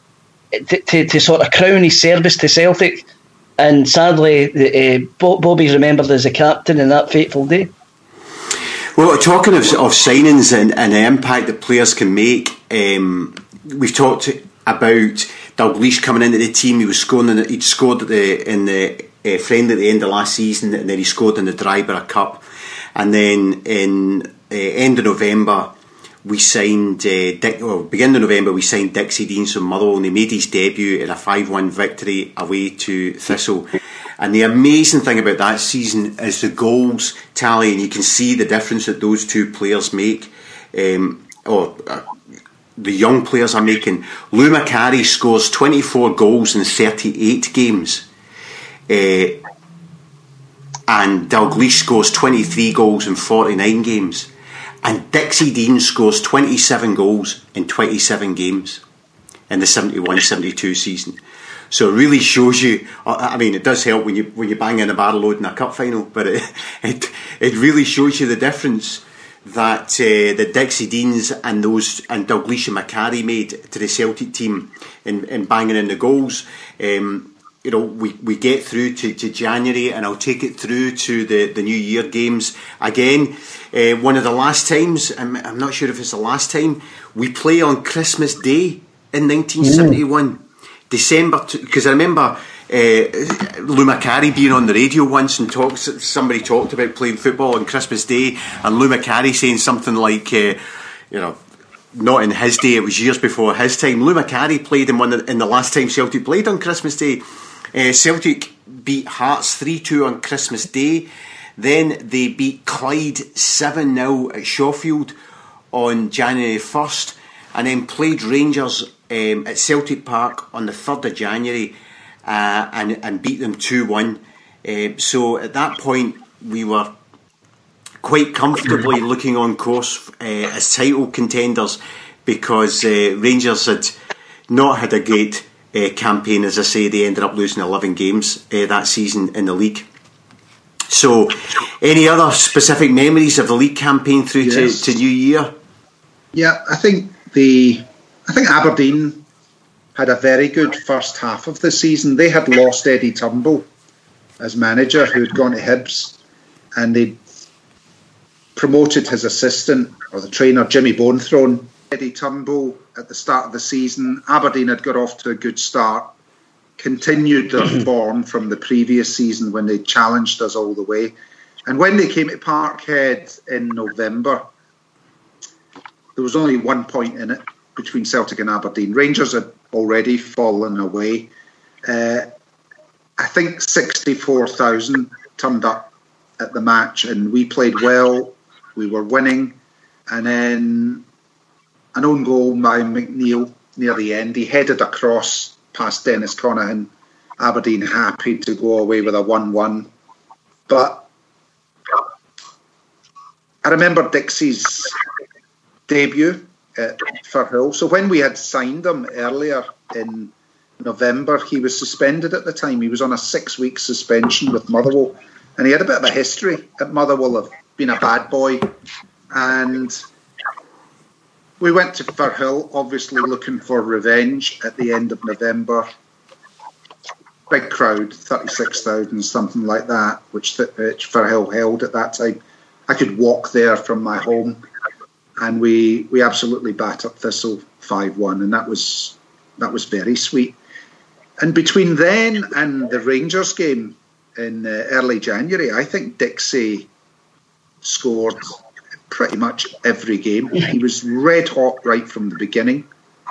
to sort of crown his service to Celtic. And sadly, Bobby's remembered as a captain in that fateful day.
Well, talking of signings and the impact that players can make, we've talked about Dalglish coming into the team. He'd scored in the friendly at the end of last season, and then he scored in the Dryborough Cup. And then in end of November, we signed beginning of November we signed Dixie Deans from Motherwell, and he made his debut in a 5-1 victory away to Thistle. And the amazing thing about that season is the goals tally, and you can see the difference that those two players make, the young players are making. Lou Macari scores 24 goals in 38 games. And Dalglish scores 23 goals in 49 games. And Dixie Dean scores 27 goals in 27 games in the 71-72 season. So it really shows you. I mean, it does help when you bang in a barrel load in a cup final, but it really shows you the difference that the Dixie Deans and Dalglish and Macari made to the Celtic team in banging in the goals. We get through to January, and I'll take it through to the New Year games again. One of the last times, I'm not sure if it's the last time, we play on Christmas Day in 1971. December, because I remember Lou Macari being on the radio once and somebody talked about playing football on Christmas Day, and Lou Macari saying something like, not in his day, it was years before his time. Lou Macari played in the last time Celtic played on Christmas Day. Celtic beat Hearts 3-2 on Christmas Day. Then they beat Clyde 7-0 at Shawfield on January 1st, and then played Rangers at Celtic Park on the 3rd of January and beat them 2-1. So at that point we were quite comfortably looking on course as title contenders, because Rangers had not had a great campaign. As I say, they ended up losing 11 games that season in the league. So any other specific memories of the league campaign through to New Year?
Yeah, I think Aberdeen had a very good first half of the season. They had lost Eddie Turnbull as manager, who had gone to Hibs, and they promoted his assistant, or the trainer, Jimmy Bonethrone. Eddie Turnbull at the start of the season. Aberdeen had got off to a good start, continued their form from the previous season when they challenged us all the way. And when they came to Parkhead in November, there was only 1 point in it between Celtic and Aberdeen. Rangers had already fallen away. I think 64,000 turned up at the match, and we played well. We were winning, and then an own goal by McNeil near the end. He headed across past Dennis Conaghan. Aberdeen happy to go away with a 1-1. But I remember Dixie's debut at Firhill. So when we had signed him earlier in November, he was suspended at the time. He was on a 6-week suspension with Motherwell, and he had a bit of a history at Motherwell of being a bad boy. And we went to Firhill, obviously looking for revenge at the end of November. Big crowd, 36,000, something like that, which Firhill held at that time. I could walk there from my home, and we absolutely battered Thistle 5-1, and that was very sweet. And between then and the Rangers game in early January, I think Dixie scored pretty much every game. He was red hot right from the beginning.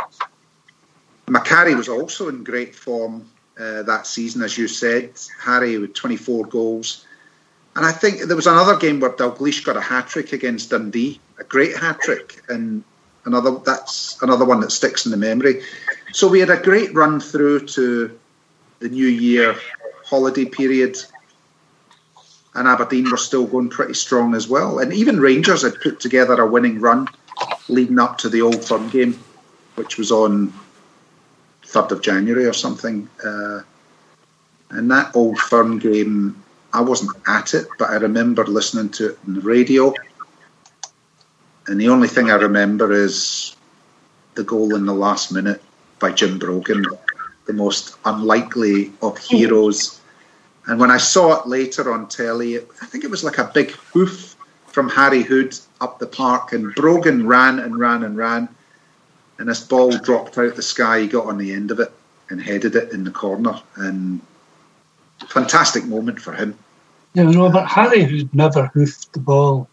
Macari was also in great form that season, as you said. Harry with 24 goals. And I think there was another game where Dalglish got a hat-trick against Dundee, a great hat-trick, and that's another one that sticks in the memory. So we had a great run through to the New Year holiday period, and Aberdeen were still going pretty strong as well. And even Rangers had put together a winning run leading up to the Old Firm game, which was on 3rd of January or something. And that Old Firm game, I wasn't at it, but I remember listening to it on the radio. And the only thing I remember is the goal in the last minute by Jim Brogan, the most unlikely of heroes. And when I saw it later on telly, I think it was like a big hoof from Harry Hood up the park, and Brogan ran and ran and ran, and this ball dropped out the sky. He got on the end of it and headed it in the corner, and fantastic moment for him.
Yeah, Robert, Harry Hood never hoofed the ball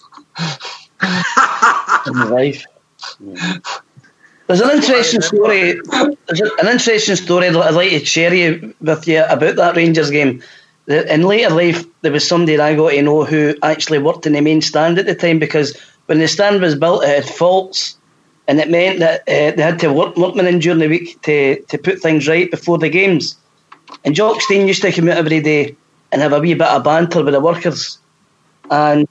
in life. There's an interesting story. I'd like to share with you about that Rangers game. in later life, there was somebody that I got to know who actually worked in the main stand at the time, because when the stand was built, it had faults, and it meant that they had to workmen in during the week to put things right before the games. And Jock Stein used to come out every day and have a wee bit of banter with the workers. And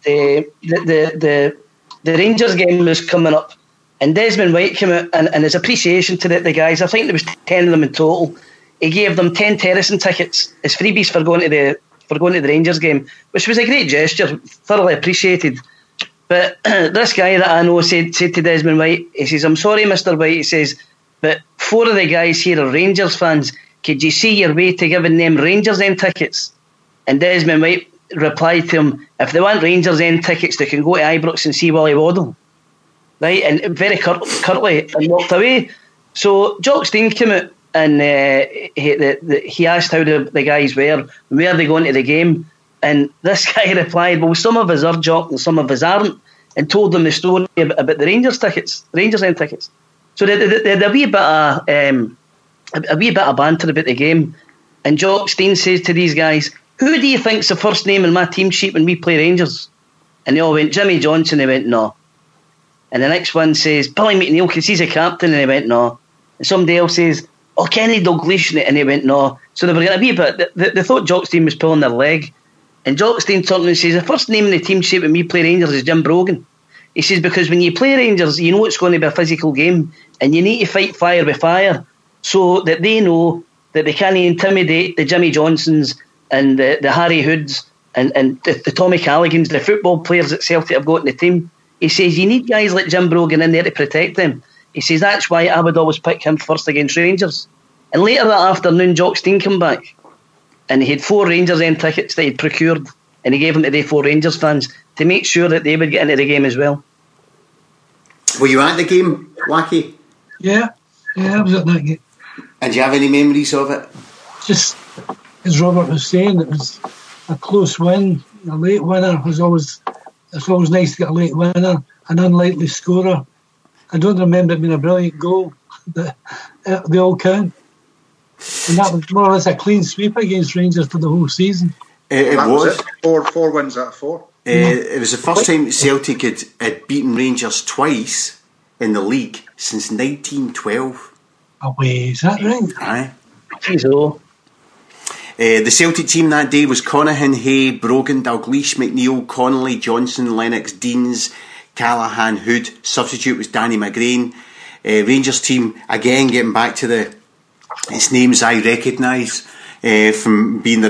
the Rangers game was coming up, and Desmond White came out and his appreciation to the guys, I think there was 10 of them in total, he gave them 10 terracing tickets as freebies for going to the Rangers game, which was a great gesture, thoroughly appreciated. But this guy that I know said to Desmond White, he says, "I'm sorry, Mr. White," he says, "but 4 of the guys here are Rangers fans. Could you see your way to giving them Rangers end tickets?" And Desmond White replied to him, "If they want Rangers end tickets, they can go to Ibrox and see Willie Waddle." Right, and very curtly, and walked away. So Jock Stein came out and he asked how the guys were they going to the game, and this guy replied, "Well, some of us are, Jock, and some of us aren't," and told them the story about the Rangers end tickets. So they had a wee bit of banter about the game, and Jock Stein says to these guys, "Who do you think's the first name in my team sheet when we play Rangers?" And they all went, "Jimmy Johnson." They went, "No." And the next one says, "Billy McNeil, because he's a captain." And they went, "No." And somebody else says, "Oh, Kenny Dalglish." And they went, "No." So they were getting a wee bit, they thought Jock Stein was pulling their leg. And Jock Stein turned and says, "The first name in the team sheet when we play Rangers is Jim Brogan." He says, "Because when you play Rangers, you know it's going to be a physical game, and you need to fight fire with fire, so that they know that they can't intimidate the Jimmy Johnsons and the Harry Hoods and the Tommy Calligans, the football players that Celtic have got in the team." He says, "You need guys like Jim Brogan in there to protect them." He says, "That's why I would always pick him first against Rangers." And later that afternoon, Jock Stein came back, and he had 4 Rangers end tickets that he'd procured, and he gave them to the 4 Rangers fans to make sure that they would get into the game as well.
Were you at the game, Wacky?
Yeah, I was at that game.
And do you have any memories of it?
Just as Robert was saying, it was a close win. A late winner was always, it's always nice to get a late winner, an unlikely scorer. I don't remember it being a brilliant goal, but they all count. And that was more or less a clean sweep against Rangers for the whole season.
It was.
4 wins out of 4.
It was the first time Celtic had beaten Rangers twice in the league since 1912.
Away, is that right?
Aye.
Jeez, oh.
The Celtic team that day was Conaghan, Hay, Brogan, Dalglish, McNeil, Connolly, Johnson, Lennox, Deans, Callahan, Hood. Substitute was Danny McGrain. Rangers team, again getting back to it's names I recognise from being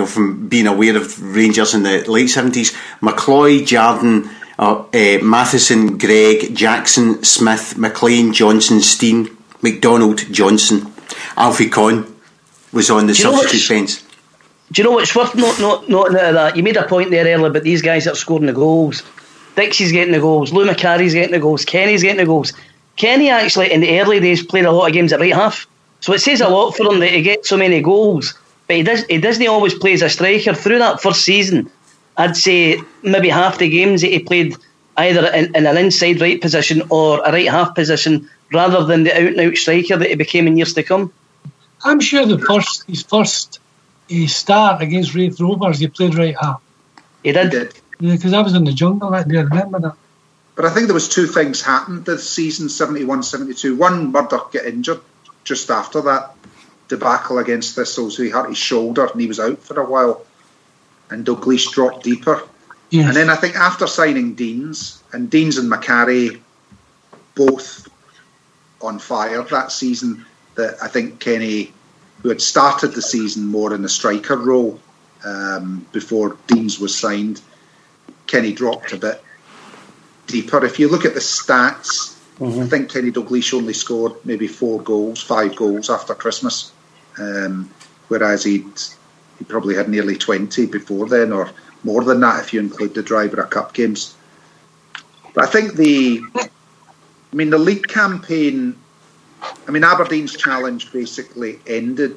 aware of Rangers in the late 70s. McCloy, Jardine, Matheson, Gregg, Jackson, Smith, McLean, Johnson, Steen, McDonald, Johnson. Alfie Conn was on the substitute bench.
Do you know what's worth noting out of that? You made a point there earlier about these guys that are scoring the goals. Dixie's getting the goals, Lou McCarry's getting the goals, Kenny's getting the goals. Kenny actually in the early days played a lot of games at right half, so it says a lot for him that he gets so many goals. But he doesn't always play as a striker. Through that first season, I'd say maybe half the games that he played either in an inside right position or a right half position, rather than the out and out striker that he became in years to come.
I'm sure his first start against Wraith Rovers, he played right half.
He did.
Yeah, because I was in the jungle that day, I remember that.
But I think there was 2 things happened this season, 71-72. One, Murdoch got injured just after that debacle against Thistles. He hurt his shoulder and he was out for a while. And Dalglish dropped deeper.
Yes.
And then I think after signing Deans and Macari both on fire that season, that I think Kenny, who had started the season more in the striker role before Deans was signed, Kenny dropped a bit deeper. If you look at the stats, I think Kenny Dalglish only scored maybe 5 goals after Christmas, whereas he probably had nearly 20 before then, or more than that if you include the Dryborough Cup games. But I think the league campaign, Aberdeen's challenge basically ended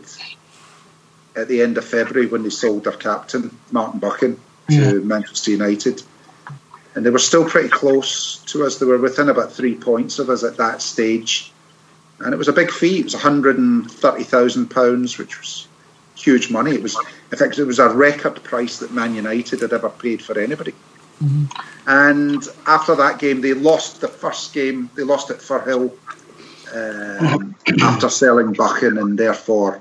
at the end of February when they sold their captain, Martin Buchan, to Manchester United. And they were still pretty close to us. They were within about 3 points of us at that stage. And it was a big fee. It was £130,000, which was huge money. It was, in fact, it was a record price that Man United had ever paid for anybody.
Mm-hmm.
And after that game, they lost the first game. They lost at Firhill after selling Buchan, and therefore,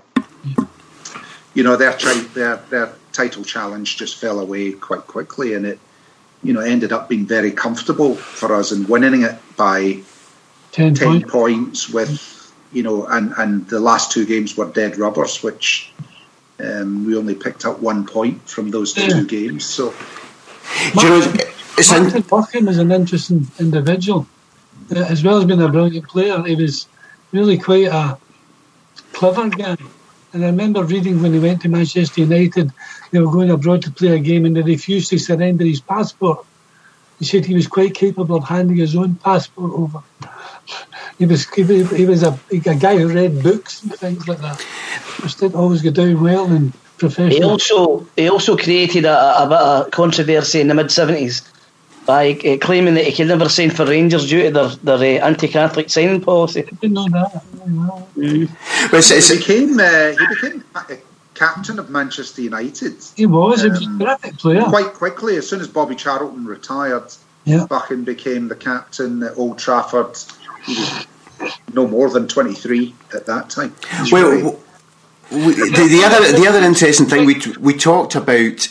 their title challenge just fell away quite quickly, and it, ended up being very comfortable for us and winning it by 10 points with, and the last two games were dead rubbers, which we only picked up 1 point from those two games. So,
Martin Buchan was an interesting individual, as well as being a brilliant player. He was really quite a clever guy. And I remember reading when he went to Manchester United, they were going abroad to play a game and they refused to surrender his passport. He said he was quite capable of handing his own passport over. He was a guy who read books and things like that, which didn't always go down well in professional.
He also created a bit of controversy in the mid-70s by claiming that he could never sign for Rangers due to their anti-Catholic signing policy.
I didn't know that.
He became captain of Manchester United.
He was a terrific player.
Quite quickly, as soon as Bobby Charlton retired, Buchan became the captain at Old Trafford. He was no more than 23 at that time.
Well, the other interesting thing, we talked about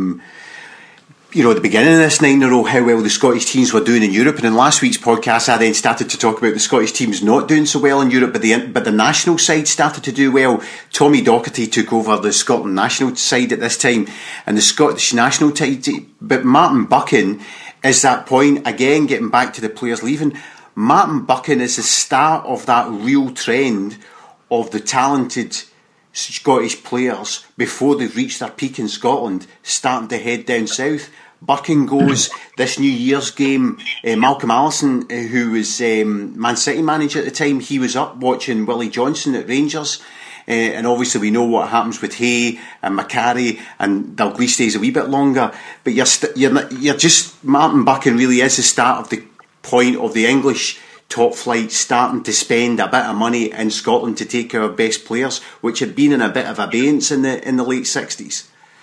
at the beginning of this 9 in a row how well the Scottish teams were doing in Europe, and in last week's podcast I then started to talk about the Scottish teams not doing so well in Europe, but the national side started to do well. Tommy Docherty took over the Scotland national side at this time, and the Scottish national side, but Martin Buchan is that point, again getting back to the players leaving. Martin Buchan is the start of that real trend of the talented Scottish players, before they've reached their peak in Scotland, starting to head down south. Buchan goes this New Year's game. Malcolm Allison, who was Man City manager at the time, he was up watching Willie Johnson at Rangers. And obviously we know what happens with Hay and Macari, and Dalglish stays a wee bit longer. But you're just Martin Buchan really is the start of the point of the English top flight starting to spend a bit of money in Scotland to take our best players, which had been in a bit of abeyance in the late 60s.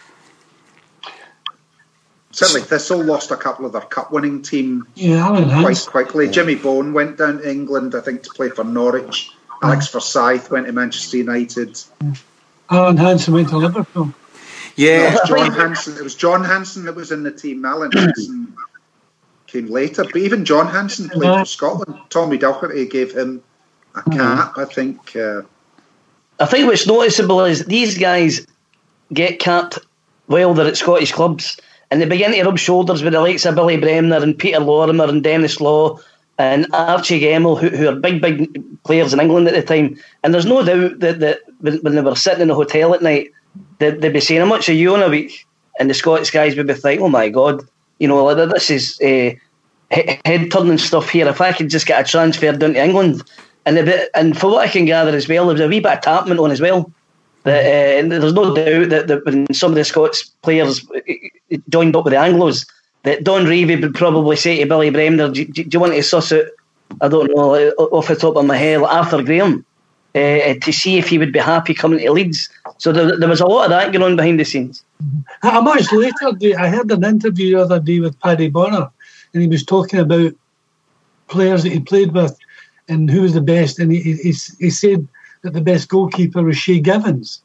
Certainly Thistle lost a couple of their cup-winning team
quite
quickly. Jimmy Bone went down to England, I think, to play for Norwich. Alex Forsyth went to Manchester United.
Alan Hansen went to Liverpool.
Yeah.
It was John Hansen that was in the team. Alan Hansen came later, but even John Hansen played for Scotland. Tommy Docherty gave him a cap, I think.
I think what's noticeable is these guys get capped while they're at Scottish clubs, and they begin to rub shoulders with the likes of Billy Bremner and Peter Lorimer and Dennis Law and Archie Gemmell, who are big players in England at the time. And there's no doubt that when they were sitting in a hotel at night, they'd be saying, how much are you on a week? And the Scottish guys would be like, oh my God, this is head-turning stuff here. If I could just get a transfer down to England. And for what I can gather as well, there was a wee bit of tapment on as well. And there's no doubt that when some of the Scots players joined up with the Anglos, that Don Revie would probably say to Billy Bremner, do you want to suss out, I don't know, off the top of my head, Arthur Graham, to see if he would be happy coming to Leeds. So there was a lot of that going on behind the scenes.
A much later day, I heard an interview the other day with Paddy Bonner, and he was talking about players that he played with and who was the best, and he said that the best goalkeeper was Shay Givens.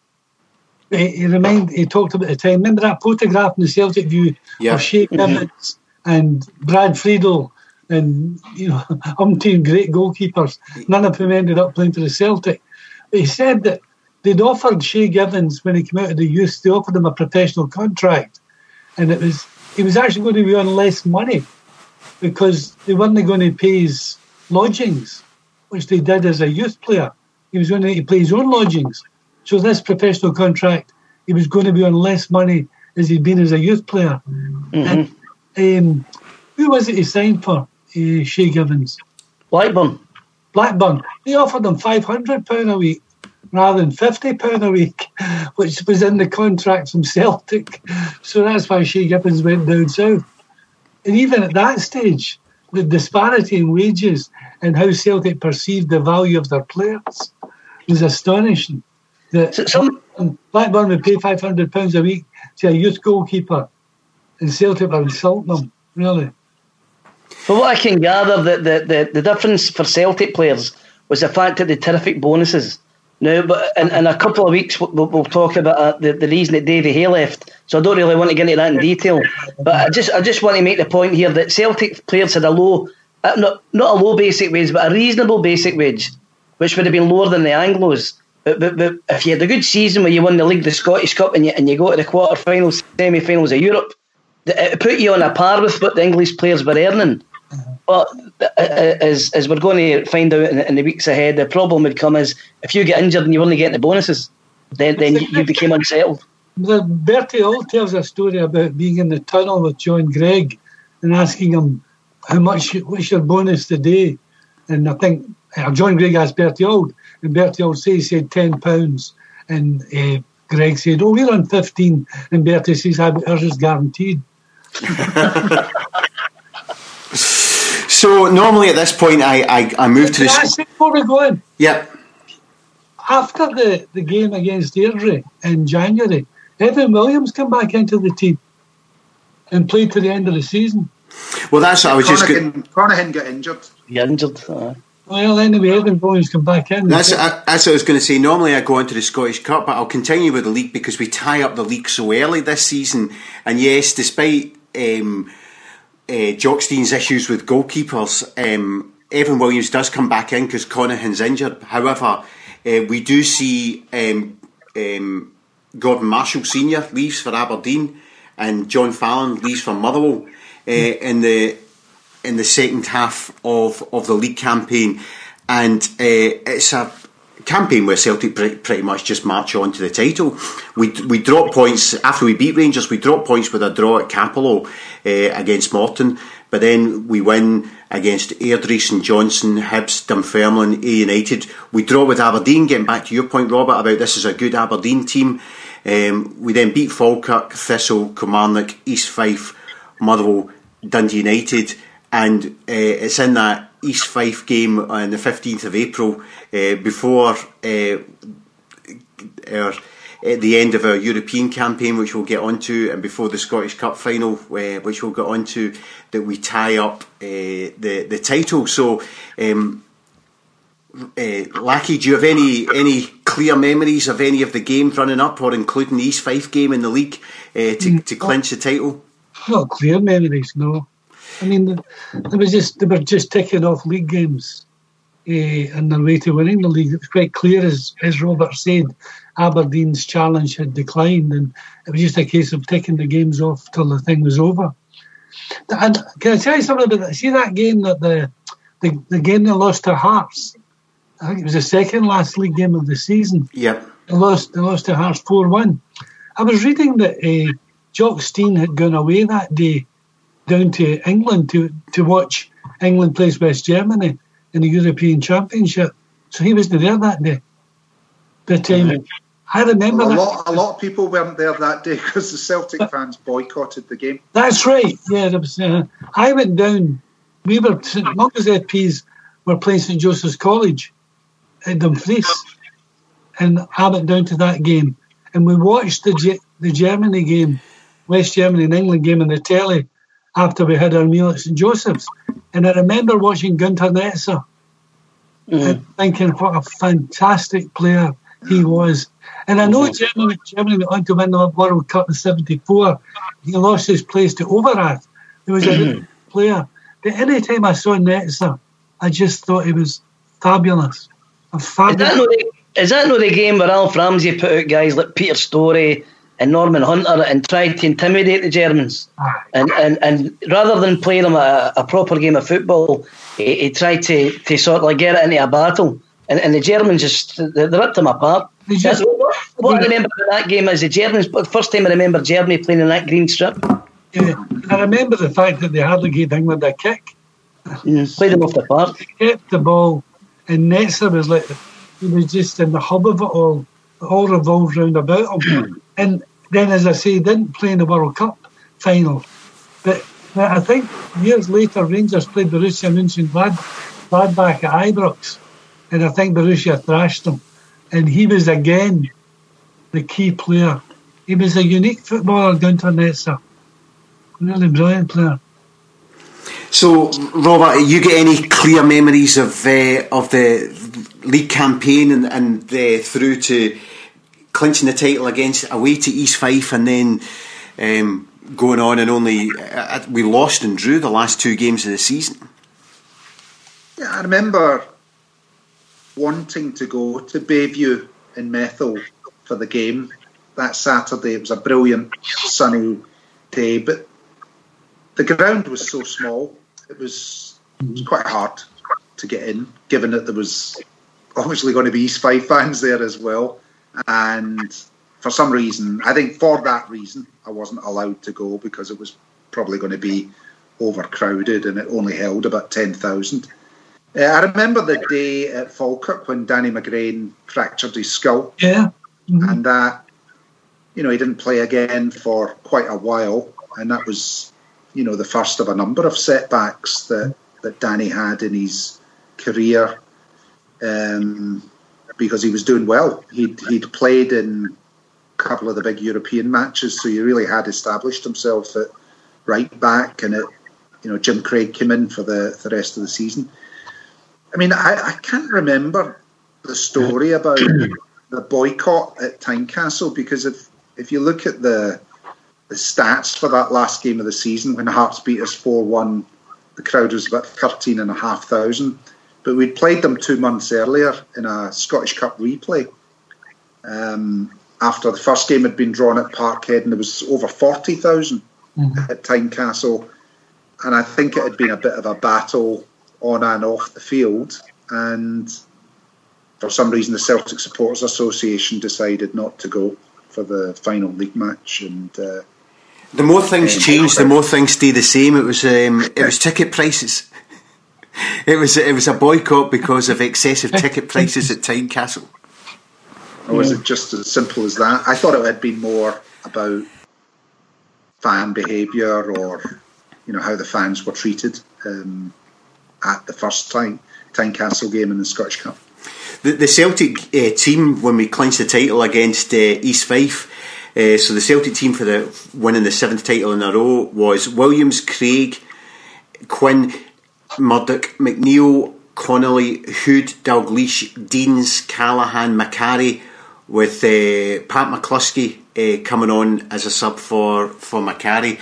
He talked about the time. Remember that photograph in the Celtic View of Shay Givens and Brad Friedel and umpteen great goalkeepers, none of whom ended up playing for the Celtic. But he said that they'd offered Shay Givens, when he came out of the youth, they offered him a professional contract, and he was actually going to be on less money because they weren't going to pay his lodgings, which they did as a youth player. He was going to need to pay his own lodgings. So this professional contract, he was going to be on less money as he'd been as a youth player. Mm-hmm. And who was it he signed for, Shay Givens?
Blackburn.
They offered him £500 a week rather than £50 a week, which was in the contract from Celtic. So that's why Shay Givens went down south. And even at that stage, the disparity in wages and how Celtic perceived the value of their players was astonishing. Blackburn would pay £500 a week to a youth goalkeeper, and Celtic were insulting them, really.
From what I can gather, the difference for Celtic players was the fact that they had terrific bonuses. Now, but in a couple of weeks, we'll talk about the reason that Davy Hay left. So I don't really want to get into that in detail. But I just want to make the point here that Celtic players had a low, not a low basic wage, but a reasonable basic wage, which would have been lower than the Anglos. But if you had a good season where you won the league, the Scottish Cup, and you go to the quarter-finals, semi-finals of Europe, it put you on a par with what the English players were earning. But as we're going to find out in the weeks ahead, the problem would come is if you get injured and you only get the bonuses, then you became unsettled.
Bertie Auld tells a story about being in the tunnel with John Gregg and asking him what's your bonus today, and I think John Gregg asked Bertie Auld, and Bertie Auld said £10, and Gregg said, "Oh, we're on 15," and Bertie says, "Ours is guaranteed."
So normally at this point, I move to the.
Before we go in,
yeah.
After the game against Airdrie in January, Evan Williams came back into the team and played to the end of the season.
Well, that's what I was just.
Carnahan got injured.
Yeah, injured.
Well, anyway, Evan Williams come back in.
That's what I was going to say. Normally I go into the Scottish Cup, but I'll continue with the league because we tie up the league so early this season. And yes, despite Jockstein's issues with goalkeepers, Evan Williams does come back in because Conahan's injured. However, we do see Gordon Marshall Senior leaves for Aberdeen, and John Fallon leaves for Motherwell in the second half of the league campaign, and it's a campaign where Celtic pretty much just march on to the title. We drop points after we beat Rangers. We drop points with a draw at Capello against Morton, but then we win against Airdrie, St Johnstone, Hibs, Dunfermline, A United. We draw with Aberdeen. Getting back to your point, Robert, about this is a good Aberdeen team. We then beat Falkirk, Thistle, Kilmarnock, East Fife, Motherwell, Dundee United, and it's in that East Fife game on the 15th of April before at the end of our European campaign, which we'll get onto, and before the Scottish Cup final, which we'll get onto, that we tie up the title. So, Lackey, do you have any clear memories of any of the games running up, or including the East Fife game in the league to clinch the title?
Not clear memories, no. I mean, they were just ticking off league games on their way to winning the league. It was quite clear, as Robert said, Aberdeen's challenge had declined, and it was just a case of ticking the games off till the thing was over. And can I tell you something about that? See that game, that the game they lost to Hearts? I think it was the second last league game of the season.
Yeah,
They lost to Hearts 4-1. I was reading that Jock Stein had gone away that day down to England to watch England play West Germany in the European Championship. So he wasn't there that day. But I remember
a lot of people weren't there that day because the Celtic fans boycotted the game.
That's right. Yeah, there was, I went down. We were St Mungo's FPs were playing St Joseph's College in Dumfries, and I went down to that game, and we watched the Germany game, West Germany and England game on the telly after we had our meal at St Joseph's. And I remember watching Gunter Netzer and thinking what a fantastic player he was. And I know Germany went on to win the World Cup in '74. He lost his place to Overath, who was a good player. But any time I saw Netzer, I just thought he was fabulous.
Is that not the game where Alf Ramsey put out guys like Peter Storey and Norman Hunter and tried to intimidate the Germans? And rather than play them a proper game of football, he tried to sort of like get it into a battle. And the Germans they ripped him apart. What I remember about that game is the Germans, the first time I remember Germany playing in that green strip.
Yeah, I remember the fact that they hardly gave England a kick.
Played them off the park.
They kept the ball, and Netzer was like, he was just in the hub of it all. It all revolved round about him. And then, as I say, he didn't play in the World Cup final. But I think years later, Rangers played Borussia Mönchengladbach at Ibrox, and I think Borussia thrashed them. And he was again the key player. He was a unique footballer, Gunter Netzer. Really brilliant player.
So, Robert, you get any clear memories of the league campaign and through to clinching the title away to East Fife, and then going on and we lost and drew the last 2 games of the season?
Yeah, I remember wanting to go to Bayview in Methil for the game that Saturday. It was a brilliant sunny day, but the ground was so small. It was quite hard to get in, given that there was obviously going to be East Fife fans there as well. And for some reason, I think for that reason, I wasn't allowed to go because it was probably going to be overcrowded, and it only held about 10,000. I remember the day at Falkirk when Danny McGrain fractured his skull.
Yeah. Mm-hmm.
And that, he didn't play again for quite a while. And that was, the first of a number of setbacks that Danny had in his career, because he was doing well. He'd played in a couple of the big European matches, so he really had established himself at right back, and Jim Craig came in for the rest of the season. I mean, I can't remember the story about the boycott at Tynecastle, because if you look at the stats for that last game of the season, when Hearts beat us 4-1, the crowd was about 13,500. But we'd played them 2 months earlier in a Scottish Cup replay. After the first game had been drawn at Parkhead, and there was over 40,000 at Tynecastle. And I think it had been a bit of a battle on and off the field. And for some reason, the Celtic Supporters Association decided not to go for the final league match. And
the more things change, the more things stay the same. It was ticket prices. It was a boycott because of excessive ticket prices at Tynecastle.
Or was it just as simple as that? I thought it had been more about fan behaviour, or how the fans were treated at the first Tynecastle game in the Scottish Cup.
The Celtic team, when we clinched the title against East Fife, so the Celtic team for the winning the 7th title in a row was Williams, Craig, Quinn, Murdoch, McNeil, Connolly, Hood, Dalgleish, Deans, Callaghan, Macari, with Pat McCluskey coming on as a sub for Macari,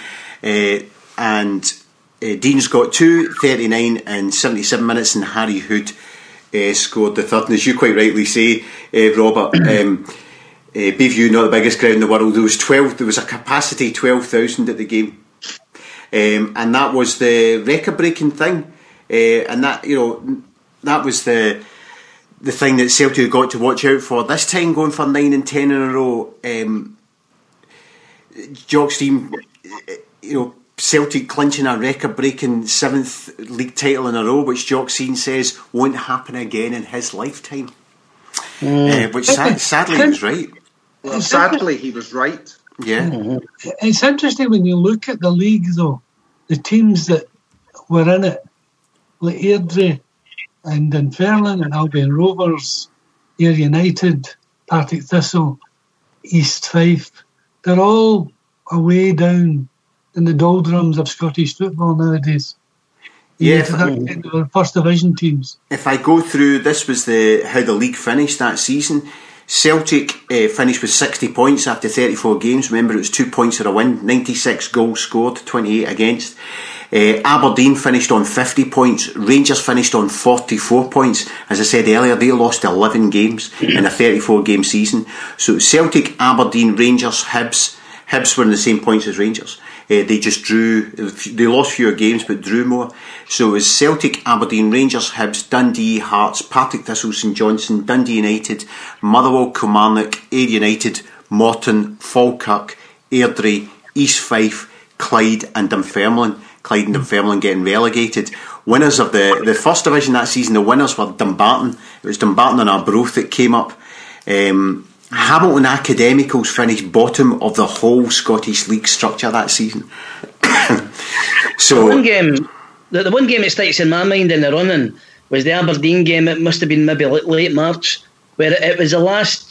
and Deans got 2, 39 and 77 minutes, and Harry Hood scored the 3rd. And as you quite rightly say, Robert, Bayview, not the biggest ground in the world, there was a capacity 12,000 at the game, and that was the record-breaking thing, and that was the thing that Celtic got to watch out for. This time, going for 9 and 10 in a row, Jock's team, Celtic clinching a record-breaking 7th league title in a row, which Jock Sean says won't happen again in his lifetime. Which sadly he was right.
Well, sadly he was right.
Yeah.
It's interesting when you look at the league, though. The teams that were in it, like Airdrie and Dunfermline and Albion Rovers, Ayr United, Partick Thistle, East Fife, they're all away down in the doldrums of Scottish football nowadays.
Yeah,
the first division teams.
If I go through, this was how the league finished that season. Celtic finished with 60 points after 34 games. Remember, it was 2 points for a win, 96 goals scored, 28 against. Aberdeen finished on 50 points. Rangers finished on 44 points. As I said earlier, they lost 11 games in a 34-game season. So Celtic, Aberdeen, Rangers, Hibs. Hibs were in the same points as Rangers. They just drew. They lost fewer games but drew more. So it was Celtic, Aberdeen, Rangers, Hibs, Dundee, Hearts, Partick Thistle, St Johnstone, Dundee United, Motherwell, Kilmarnock, Ayr United, Morton, Falkirk, Airdrie, East Fife, Clyde and Dunfermline. Clyde and Dunfermline getting relegated. Winners of the first division that season, the winners were Dumbarton. It was Dumbarton and Arbroath that came up. Hamilton Academicals finished bottom of the whole Scottish League structure that season. So
the one game that sticks in my mind in the running was the Aberdeen game. It must have been maybe late March, where it was the last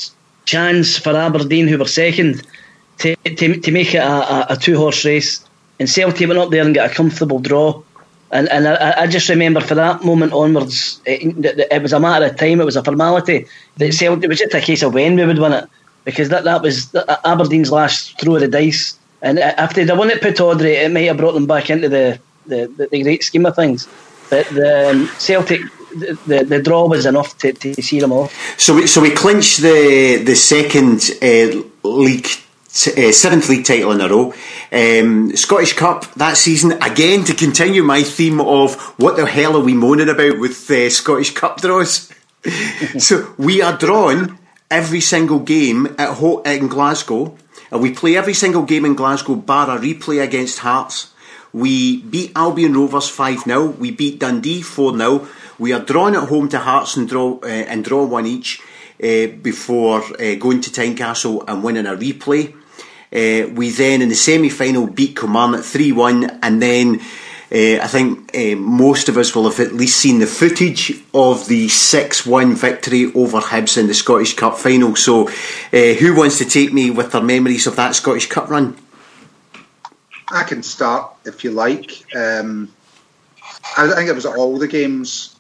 chance for Aberdeen, who were second, to make it a 2-horse race, and Celtic went up there and got a comfortable draw. And I just remember for that moment onwards, it was a matter of time, it was a formality. That Celtic, it was just a case of when we would win it, because that was Aberdeen's last throw of the dice. And if they'd won it Pittodrie, it might have brought them back into the great scheme of things. But the Celtic, the draw was enough to see them off.
So we clinched the second league. 7th league title in a row. Scottish Cup that season, again, to continue my theme of what the hell are we moaning about with Scottish Cup draws. So we are drawn every single game in Glasgow, and we play every single game in Glasgow bar a replay against Hearts. We beat Albion Rovers 5-0, we beat Dundee 4-0, we are drawn at home to Hearts and draw one each before going to Tynecastle and winning a replay. We then in the semi-final beat Kilmarnock 3-1, and then I think most of us will have at least seen the footage of the 6-1 victory over Hibs in the Scottish Cup final. So who wants to take me with their memories of that Scottish Cup run?
I can start if you like. I think it was all the games,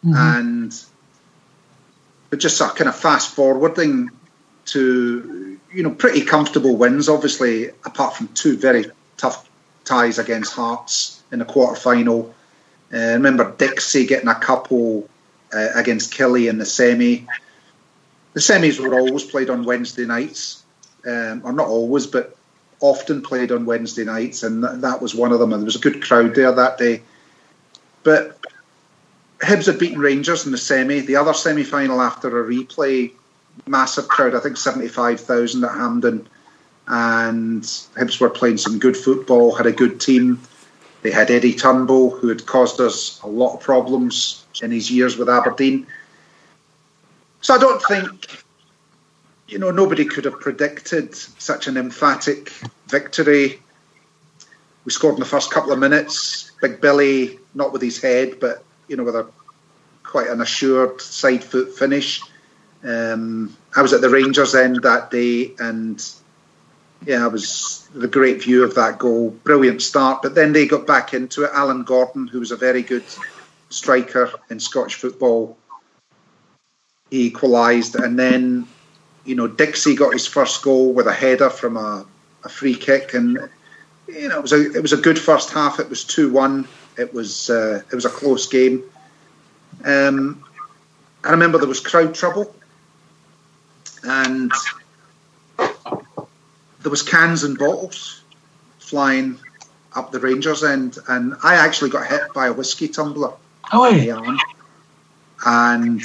but just a kind of fast forwarding to pretty comfortable wins, obviously, apart from 2 very tough ties against Hearts in the quarter final. I remember Dixie getting a couple against Killie in the semi. The semis were always played on Wednesday nights, or not always, but often played on Wednesday nights, and that was one of them. And there was a good crowd there that day. But Hibs had beaten Rangers in the semi. The other semi-final after a replay, massive crowd, I think 75,000 at Hampden, and Hibs were playing some good football, had a good team. They had Eddie Turnbull, who had caused us a lot of problems in his years with Aberdeen. So I don't think, nobody could have predicted such an emphatic victory. We scored in the first couple of minutes. Big Billy, not with his head, but with quite an assured side foot finish. I was at the Rangers end that day, and it was the great view of that goal. Brilliant start, but then they got back into it. Alan Gordon, who was a very good striker in Scottish football, he equalised, and then Dixie got his first goal with a header from a free kick, and it was a good first half. It was 2-1. It was a close game. I remember there was crowd trouble, and there was cans and bottles flying up the Rangers end, and I actually got hit by a whiskey tumbler.
Oh, yeah.
And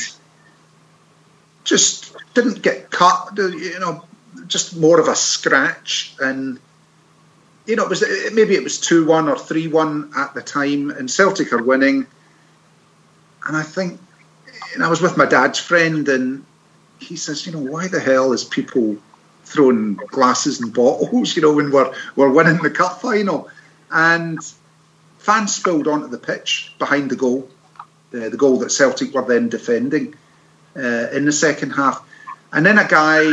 just didn't get cut, just more of a scratch. And maybe it was 2-1 or 3-1 at the time, and Celtic are winning. And I think, I was with my dad's friend, and he says, why the hell is people throwing glasses and bottles, when we're winning the cup final? And fans spilled onto the pitch behind the goal, the goal that Celtic were then defending in the second half. And then a guy,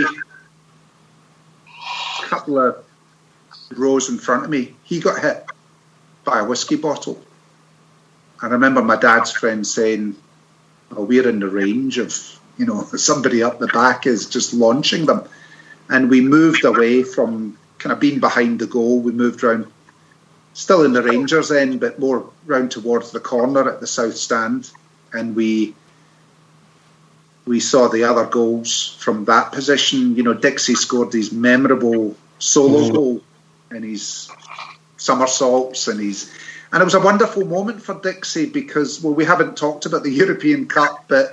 a couple of rows in front of me, he got hit by a whiskey bottle. I remember my dad's friend saying, we're in the range of, somebody up the back is just launching them. And we moved away from kind of being behind the goal. We moved round, still in the Rangers end, but more round towards the corner at the south stand. And we saw the other goals from that position. Dixie scored his memorable solo goal and his somersaults, and it was a wonderful moment for Dixie because, we haven't talked about the European Cup, but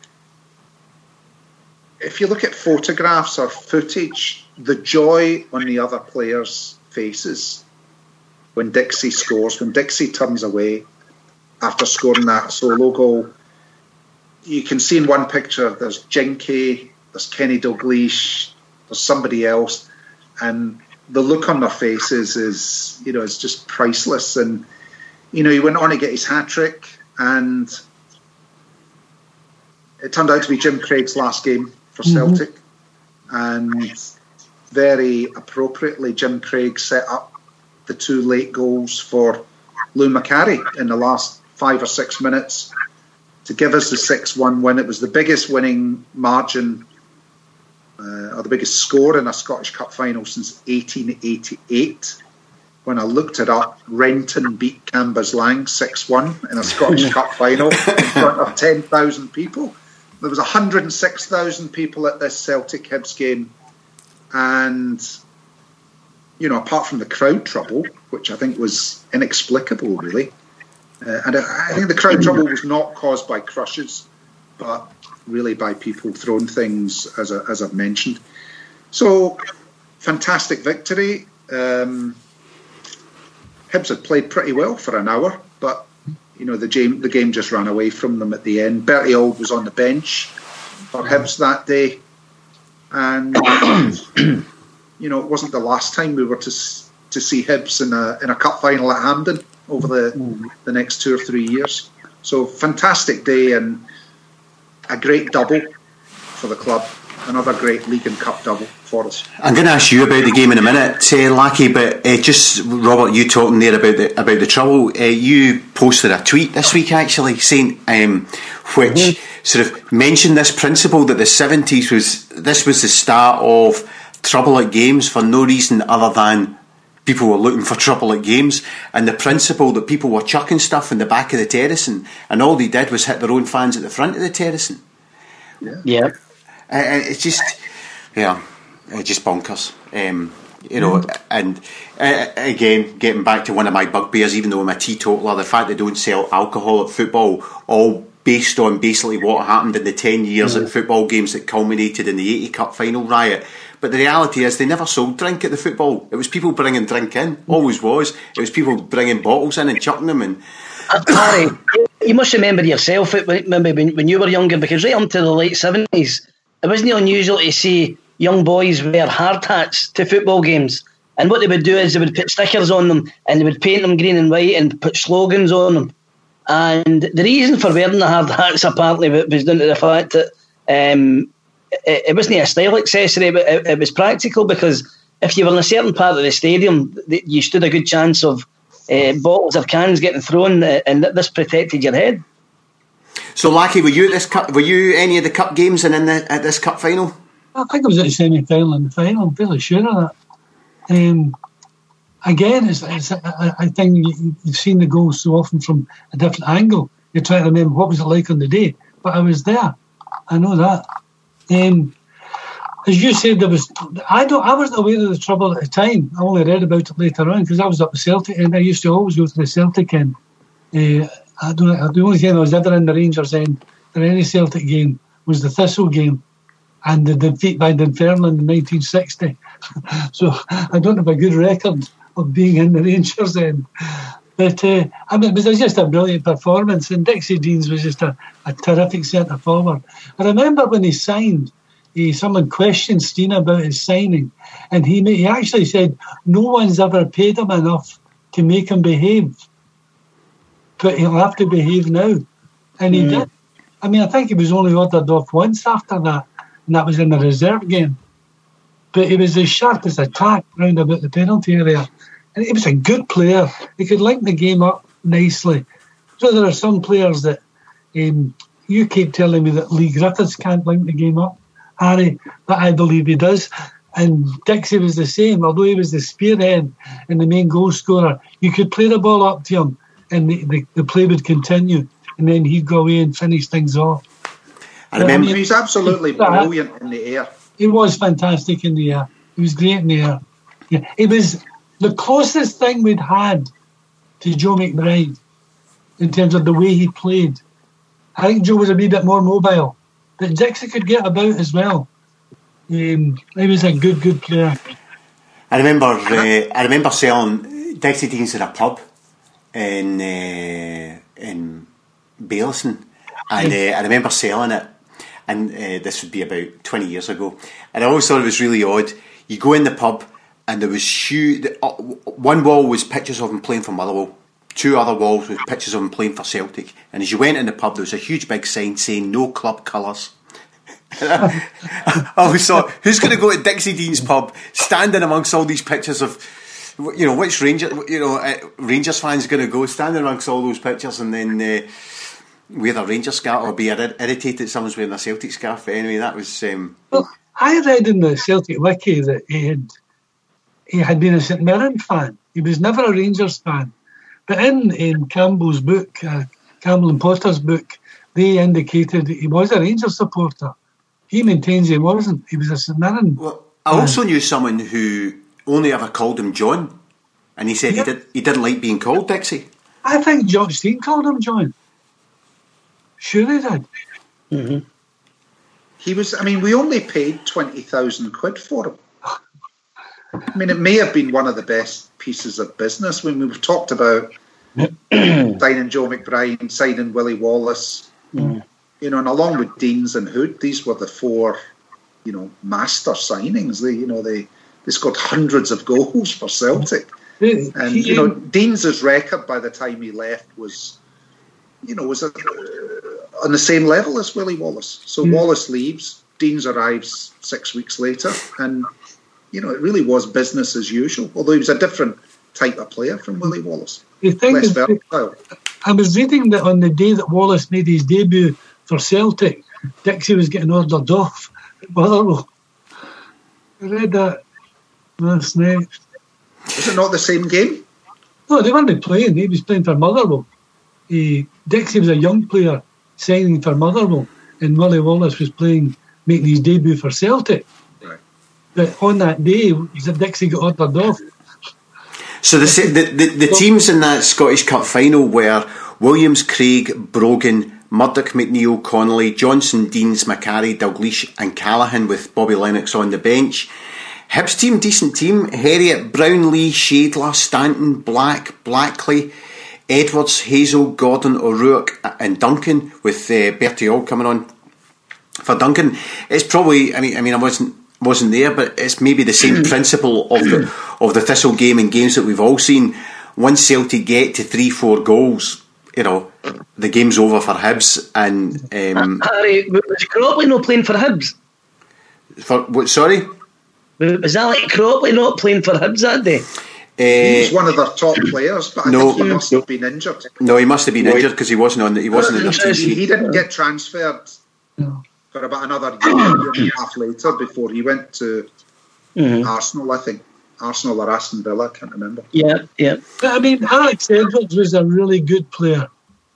if you look at photographs or footage, the joy on the other players' faces when Dixie scores, when Dixie turns away after scoring that solo goal, you can see in one picture there's Jinky, there's Kenny Dalglish, there's somebody else, and the look on their faces is, it's just priceless. And he went on to get his hat-trick, and it turned out to be Jim Craig's last game for Celtic. and very appropriately, Jim Craig set up the 2 late goals for Lou Macari in the last 5 or 6 minutes to give us the 6-1 win. It was the biggest winning margin or the biggest score in a Scottish Cup final since 1888. When I looked it up, Renton beat Cambuslang 6-1 in a Scottish Cup final in front of 10,000 people. There was 106,000 people at this Celtic Hibs game, and apart from the crowd trouble, which I think was inexplicable, really, and I think the crowd trouble was not caused by crushes, but really by people throwing things, as I've mentioned. So, fantastic victory. Hibs had played pretty well for an hour, but the game just ran away from them at the end. Bertie Auld was on the bench for Hibs that day, and it wasn't the last time we were to see Hibs in a cup final at Hampden over the next 2 or 3 years. So fantastic day and a great double for the club. Another great league and cup double for us.
I'm going to ask you about the game in a minute, Lackey, but just Robert, you talking there about the trouble. You posted a tweet this week actually saying which sort of mentioned this principle that the 70s was the start of trouble at games for no reason other than people were looking for trouble at games, and the principle that people were chucking stuff in the back of the terracing, and all they did was hit their own fans at the front of the terracing.
Yeah.
It's just bonkers. And again, getting back to one of my bugbears, even though I'm a teetotaler, the fact they don't sell alcohol at football, all based on basically what happened in the 10 years at football games that culminated in the 80 Cup final riot. But the reality is they never sold drink at the football. It was people bringing drink in, always was. It was people bringing bottles in and chucking them in.
Harry, you must remember yourself when you were younger, because right up to the late 70s, it wasn't unusual to see young boys wear hard hats to football games. And what they would do is they would put stickers on them and they would paint them green and white and put slogans on them. And the reason for wearing the hard hats apparently was down to the fact that it wasn't a style accessory, but it was practical, because if you were in a certain part of the stadium, you stood a good chance of bottles or cans getting thrown, and this protected your head.
So, Lackey, were you at this cup? Were you any of the cup games and at this cup final?
I think I was at the semi-final and the final. I'm fairly sure of that. Again, I think you've seen the goals so often from a different angle. You're trying to remember what was it like on the day, but I was there. I know that. As you said, I wasn't aware of the trouble at the time. I only read about it later on because I was up at Celtic, and I used to always go to the Celtic end. The only time I was ever in the Rangers end in any Celtic game was the Thistle game and the defeat by Dunfermline in 1960. So I don't have a good record of being in the Rangers end. But it was just a brilliant performance, and Dixie Deans was just a terrific centre forward. I remember when he signed, someone questioned Stina about his signing, and he actually said no one's ever paid him enough to make him behave, but he'll have to behave now. And he did. I mean, I think he was only ordered off once after that, and that was in the reserve game. But he was as sharp as a tack round about the penalty area. And he was a good player. He could link the game up nicely. So there are some players that you keep telling me that Lee Griffiths can't link the game up, Harry, but I believe he does. And Dixie was the same. Although he was the spearhead and the main goal scorer, you could play the ball up to him and the play would continue, and then he'd go away and finish things off.
I remember he's absolutely brilliant in the air.
He was fantastic in the air. He was great in the air. Yeah, it was the closest thing we'd had to Joe McBride in terms of the way he played. I think Joe was a wee bit more mobile, but Dixie could get about as well. He was a good player.
I remember selling Dixie Deans in a pub in Bailison, and I remember selling it, and this would be about 20 years ago, and I always thought it was really odd. You go in the pub and there was one wall was pictures of him playing for Motherwell, two other walls with pictures of him playing for Celtic, and as you went in the pub there was a huge big sign saying no club colours. I always thought, who's going to go to Dixie Dean's pub, standing amongst all these pictures of, which Rangers fans going to go, standing amongst all those pictures, and then wear a Rangers scarf or be irritated someone's wearing a Celtic scarf. But anyway, that was.
Well, I read in the Celtic Wiki that he had been a St Mirren fan. He was never a Rangers fan. But in Campbell's book, Campbell and Potter's book, they indicated that he was a Rangers supporter. He maintains he wasn't. He was a St Mirren.
Well, I also knew someone who only ever called him John, and he said he didn't like being called Dixie.
I think Jock Stein called him John. Sure he did.
Mm-hmm.
He was. I mean, we only paid £20,000 for him. I mean, it may have been one of the best pieces of business when we've talked about signing Joe McBride, signing Willie Wallace, and along with Deans and Hood, these were the four, master signings. They scored hundreds of goals for Celtic, and Deans's record by the time he left was on the same level as Willie Wallace. So Wallace leaves, Deans arrives 6 weeks later, and it really was business as usual, although he was a different type of player from Willie Wallace. Less versatile.
I was reading that on the day that Wallace made his debut for Celtic, Dixie was getting ordered off at Motherwell. I read that last night.
Was it not the same game?
No, they weren't playing. He was playing for Motherwell. Dixie was a young player signing for Motherwell, and Willie Wallace was making his debut for Celtic. But on that day, Dixie got ordered off.
So the teams in that Scottish Cup final were Williams, Craig, Brogan, Murdoch, McNeil, Connolly, Johnson, Deans, Macari, Dalglish and Callaghan, with Bobby Lennox on the bench. Hibs team, decent team. Herriot, Brownlee, Shadler, Stanton, Blackley, Edwards, Hazel, Gordon, O'Rourke and Duncan, with Bertie Auld coming on for Duncan. It's probably, I wasn't there, but it's maybe the same principle of the Thistle game and games that we've all seen. Once Celtic get to 3-4 goals, the game's over for Hibs. And
Harry, was Cropley not playing for Hibs?
For what? Sorry,
was that like Cropley not playing for Hibs that day?
He was one of their top players, but I think he must have been injured.
No, he must have been injured because he wasn't in the team sheet.
He didn't get transferred for about another year and a half later before he went to Arsenal, I think. Arsenal or Aston Villa, I can't remember.
Yeah.
But Alex Edwards was a really good player.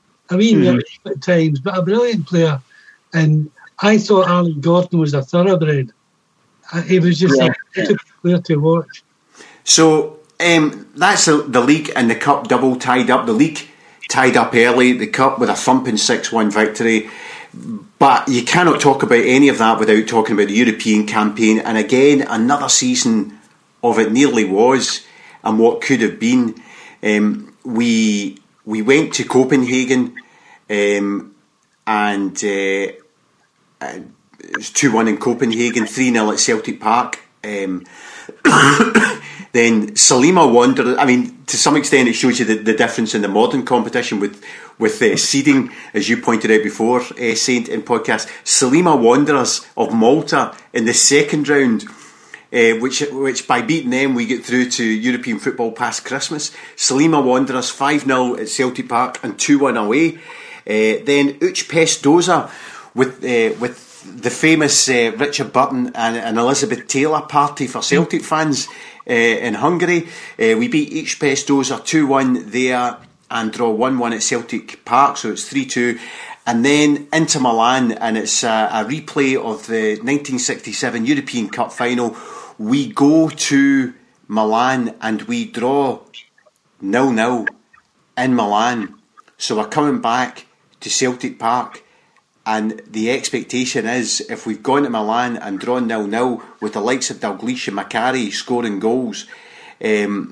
At times, but a brilliant player. And I thought Alan Gordon was a thoroughbred. He was just a good player to watch.
So that's the league and the cup double tied up. The league tied up early, the cup with a thumping 6-1 victory. But you cannot talk about any of that without talking about the European campaign. And again, another season of it nearly was, and what could have been. We went to Copenhagen, and it was 2-1 in Copenhagen, 3-0 at Celtic Park. Then Salima Wanderers. To some extent, it shows you the difference in the modern competition with seeding, as you pointed out before, Saint, in podcast. Salima Wanderers of Malta in the second round, which by beating them we get through to European football past Christmas. Salima Wanderers 5-0 at Celtic Park and 2-1 away. Then Ujpest Dozsa with the famous Richard Burton and Elizabeth Taylor party for Celtic fans in Hungary. We beat Ujpest Dozsa 2-1 there and draw 1-1 at Celtic Park, so it's 3-2. And then into Milan, and it's a replay of the 1967 European Cup final. We go to Milan and we draw 0-0 in Milan. So we're coming back to Celtic Park, and the expectation is, if we've gone to Milan and drawn 0-0 with the likes of Dalglish and Macari scoring goals, then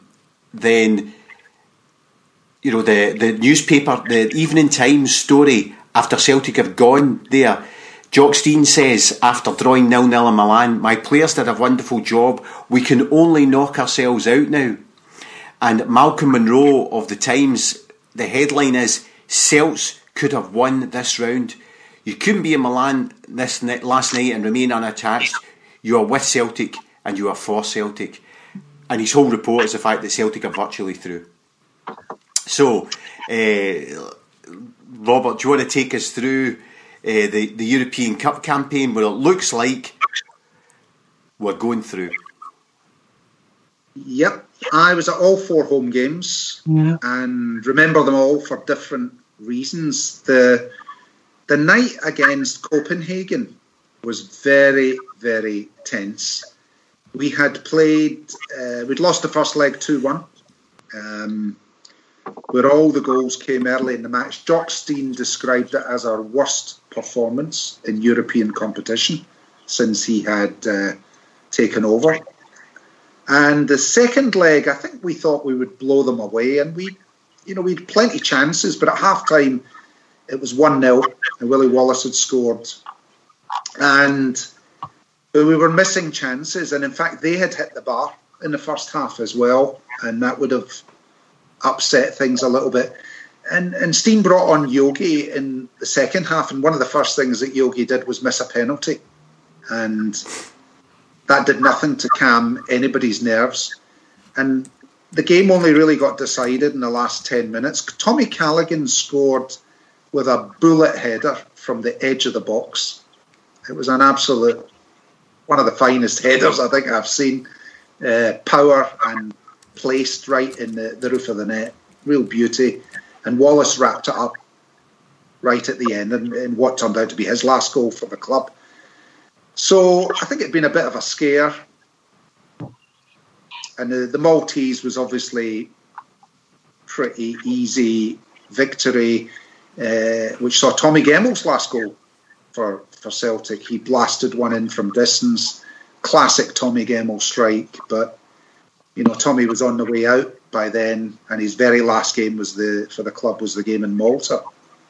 the newspaper, the Evening Times story after Celtic have gone there, Jock Stein says, after drawing 0-0 in Milan, my players did a wonderful job. We can only knock ourselves out now. And Malcolm Monroe of the Times, the headline is, Celts could have won this round. You couldn't be in Milan last night and remain unattached. You are with Celtic and you are for Celtic. And his whole report is the fact that Celtic are virtually through. So, Robert, do you want to take us through the European Cup campaign, where it looks like we're going through?
Yep, I was at all 4 home games and remember them all for different reasons. The night against Copenhagen was very, very tense. We had played, we'd lost the first leg 2-1, where all the goals came early in the match. Jock Stein described it as our worst performance in European competition since he had taken over. And the second leg, I think we thought we would blow them away, and we had plenty of chances, but at half-time it was 1-0, and Willie Wallace had scored. And we were missing chances, and in fact they had hit the bar in the first half as well, and that would have upset things a little bit. And Stein brought on Yogi in the second half, and one of the first things that Yogi did was miss a penalty, and that did nothing to calm anybody's nerves. And the game only really got decided in the last 10 minutes. Tommy Callaghan scored with a bullet header from the edge of the box. It was an absolute, one of the finest headers I think I've seen. Power and placed right in the roof of the net. Real beauty. And Wallace wrapped it up right at the end in what turned out to be his last goal for the club. So I think it'd been a bit of a scare. And the Maltese was obviously pretty easy victory, which saw Tommy Gemmell's last goal for Celtic. He blasted one in from distance. Classic Tommy Gemmell strike. But, Tommy was on the way out by then, and his very last game for the club was the game in Malta.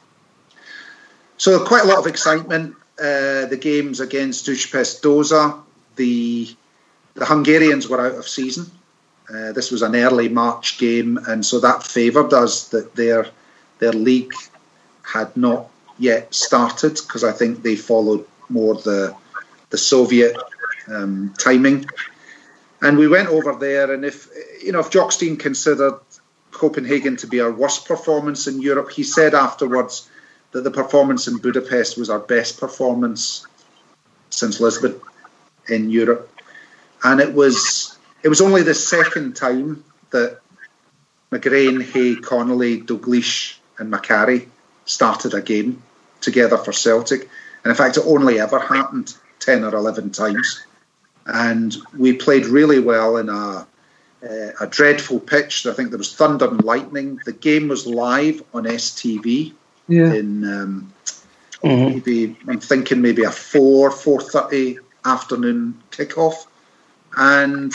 So quite a lot of excitement. The games against Ujpest Doza, the Hungarians were out of season. This was an early March game, and so that favoured us that their league had not yet started, because I think they followed more the Soviet timing. And we went over there, and if Jock Stein considered Copenhagen to be our worst performance in Europe, he said afterwards that the performance in Budapest was our best performance since Lisbon in Europe. And it was only the second time that McGrain, Hay, Connolly, Dalglish and Macari started a game together for Celtic. And in fact, it only ever happened 10 or 11 times. And we played really well in a dreadful pitch. I think there was thunder and lightning. The game was live on STV. In maybe I'm thinking maybe a 4:30 afternoon kickoff, and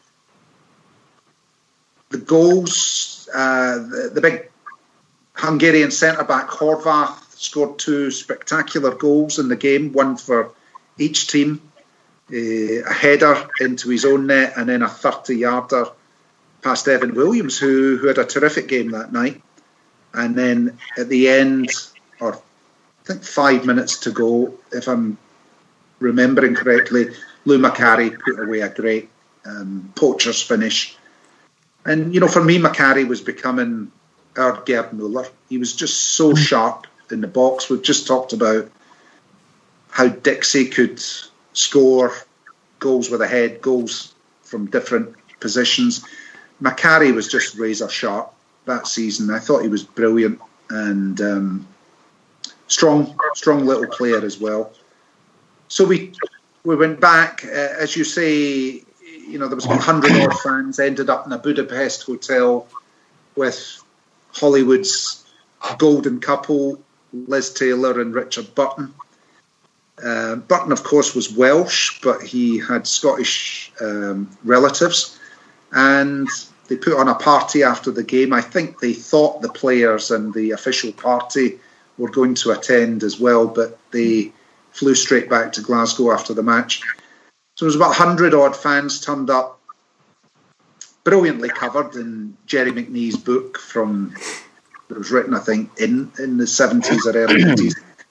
the goals, the big Hungarian centre back Horvath scored 2 spectacular goals in the game, one for each team, a header into his own net, and then a 30-yarder past Evan Williams, who had a terrific game that night. And then at the end, or I think 5 minutes to go, if I'm remembering correctly, Lou Macari put away a great poacher's finish. And, for me, Macari was becoming our Gerd Muller. He was just so sharp in the box. We've just talked about how Dixie could score goals with a head, goals from different positions. Macari was just razor sharp that season. I thought he was brilliant and strong little player as well. So we went back, as you say, there was about 100 odd fans, ended up in a Budapest hotel with Hollywood's golden couple, Liz Taylor and Richard Burton. Burton, of course, was Welsh, but he had Scottish relatives, and they put on a party after the game. I think they thought the players and the official party were going to attend as well, but they flew straight back to Glasgow after the match. So there was about 100 odd fans turned up, brilliantly covered in Jerry McNee's book that was written, I think, in the 70s or early 80s.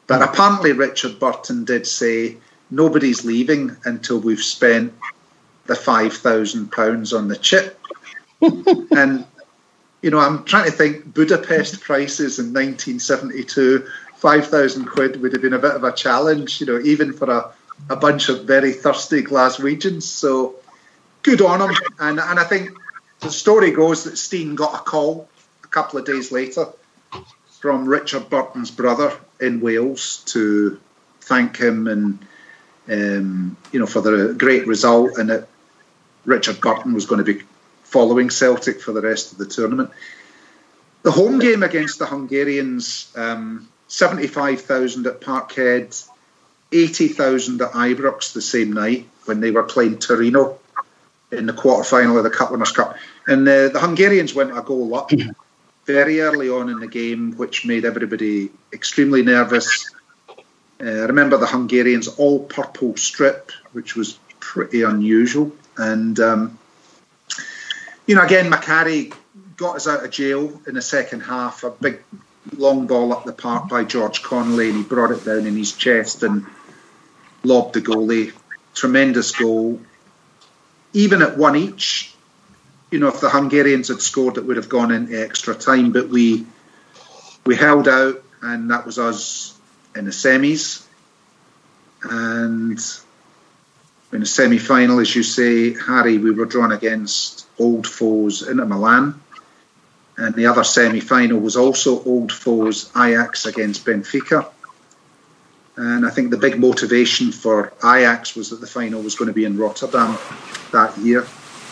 But apparently Richard Burton did say nobody's leaving until we've spent the £5,000 on the chip. And, you know, I'm trying to think Budapest prices in 1972, 5,000 quid would have been a bit of a challenge, you know, even for a bunch of very thirsty Glaswegians. So good on him. And I think the story goes that Steen got a call a couple of days later from Richard Burton's brother in Wales to thank him and, you know, for the great result, and that Richard Burton was going to be following Celtic for the rest of the tournament. The home game against the Hungarians, 75,000 at Parkhead, 80,000 at Ibrox the same night when they were playing Torino in the quarter-final of the Cup Winners' Cup. And the Hungarians went a goal up very early on in the game, which made everybody extremely nervous. I remember the Hungarians' all-purple strip, which was pretty unusual. And, you know, again, Macari got us out of jail in the second half. A big long ball up the park by George Connolly, and he brought it down in his chest and lobbed the goalie. Tremendous goal. Even at one each, you know, if the Hungarians had scored, it would have gone into extra time. But we held out, and that was us in the semis. And in the semi-final, as you say, Harry, we were drawn against old foes Inter Milan. And the other semi-final was also old foes Ajax against Benfica. And I think the big motivation for Ajax was that the final was going to be in Rotterdam that year.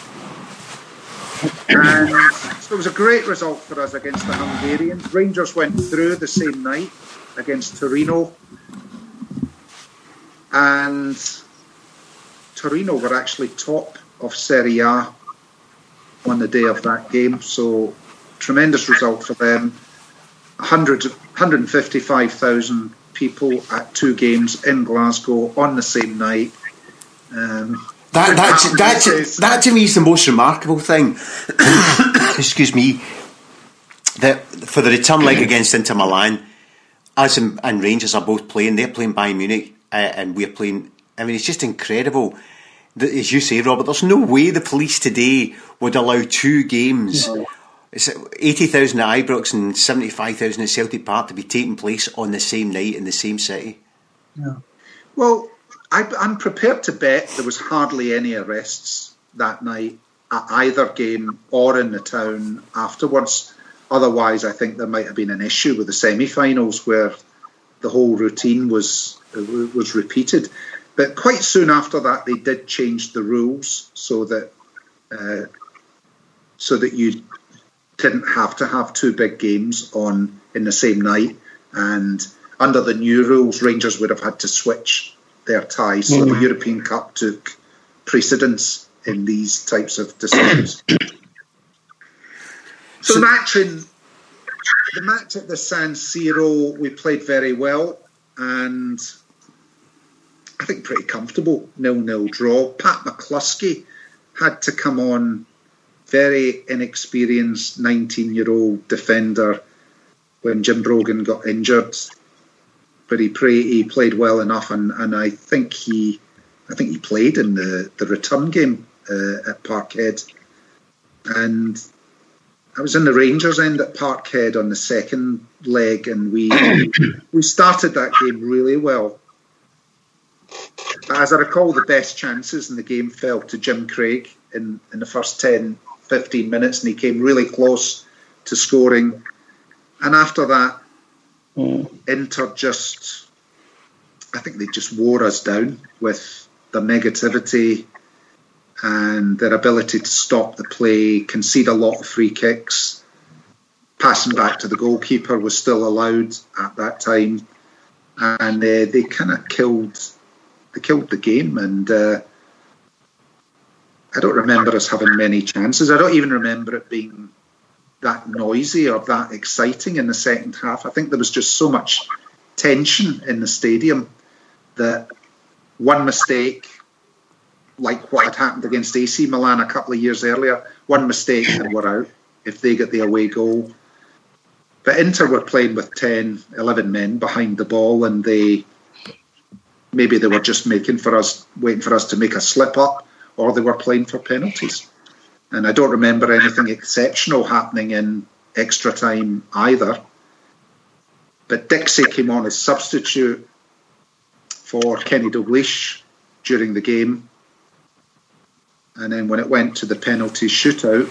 And so it was a great result for us against the Hungarians. Rangers went through the same night against Torino. And Torino were actually top of Serie A on the day of that game. So tremendous result for them. 155,000 people at two games in Glasgow on the same night.
That to me is the most remarkable thing. Excuse me. That for the return leg against Inter Milan, us and Rangers are both playing. They're playing Bayern Munich, and we're playing. I mean, it's just incredible. As you say, Robert, there's no way the police today would allow two games. It's 80,000 at Ibrox and 75,000 at Celtic Park to be taking place on the same night in the same city.
Yeah.
Well, I'm prepared to bet there was hardly any arrests that night at either game or in the town afterwards. Otherwise, I think there might have been an issue with the semi-finals where the whole routine was repeated. But quite soon after that, they did change the rules so that you didn't have to have two big games on in the same night. And under the new rules, Rangers would have had to switch their ties. So the European Cup took precedence in these types of decisions. So the match at the San Siro, we played very well, and I think pretty comfortable 0-0 draw. Pat McCluskey had to come on, very inexperienced 19-year-old defender when Jim Brogan got injured, but he played well enough, and I think he played in the return game at Parkhead. And I was in the Rangers end at Parkhead on the second leg, and we started that game really well. As I recall, the best chances in the game fell to Jim Craig in the first 10-15 minutes, and he came really close to scoring. And after that, Inter I think they just wore us down with their negativity and their ability to stop the play, concede a lot of free kicks. Passing back to the goalkeeper was still allowed at that time, and they kind of killed the game. And I don't remember us having many chances. I don't even remember it being that noisy or that exciting in the second half. I think there was just so much tension in the stadium that one mistake, like what had happened against AC Milan a couple of years earlier, one mistake and we're out if they get the away goal. But Inter were playing with 10, 11 men behind the ball, and maybe they were just waiting for us to make a slip up, or they were playing for penalties. And I don't remember anything exceptional happening in extra time either. But Dixie came on as substitute for Kenny Dalglish during the game. And then when it went to the penalty shootout,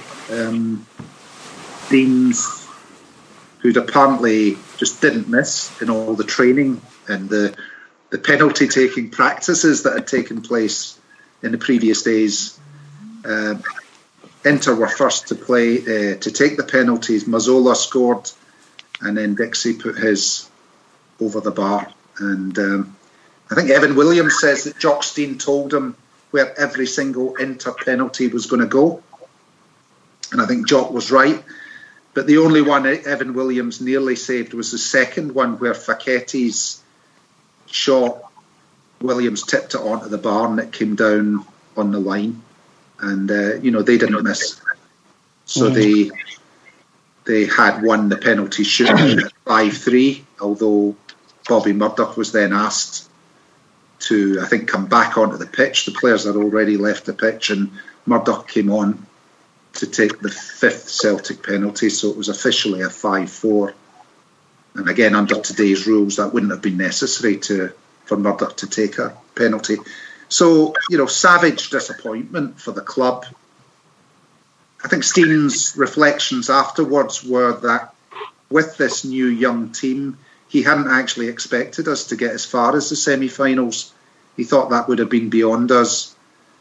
Deans, who'd apparently just didn't miss in all the training and the penalty taking practices that had taken place in the previous days, Inter were first to play to take the penalties. Mazzola scored, and then Dixie put his over the bar. And I think Evan Williams says that Jock Stein told him where every single Inter penalty was going to go, and I think Jock was right. But the only one Evan Williams nearly saved was the second one, where Fachetti's shot, Williams tipped it onto the bar and it came down on the line. And, they didn't miss. So they had won the penalty shootout at 5-3, although Bobby Murdoch was then asked to, I think, come back onto the pitch. The players had already left the pitch, and Murdoch came on to take the fifth Celtic penalty, so it was officially a 5-4. And again, under today's rules, that wouldn't have been necessary for Murdoch to take a penalty. So, savage disappointment for the club. I think Stein's reflections afterwards were that with this new young team, he hadn't actually expected us to get as far as the semi-finals. He thought that would have been beyond us.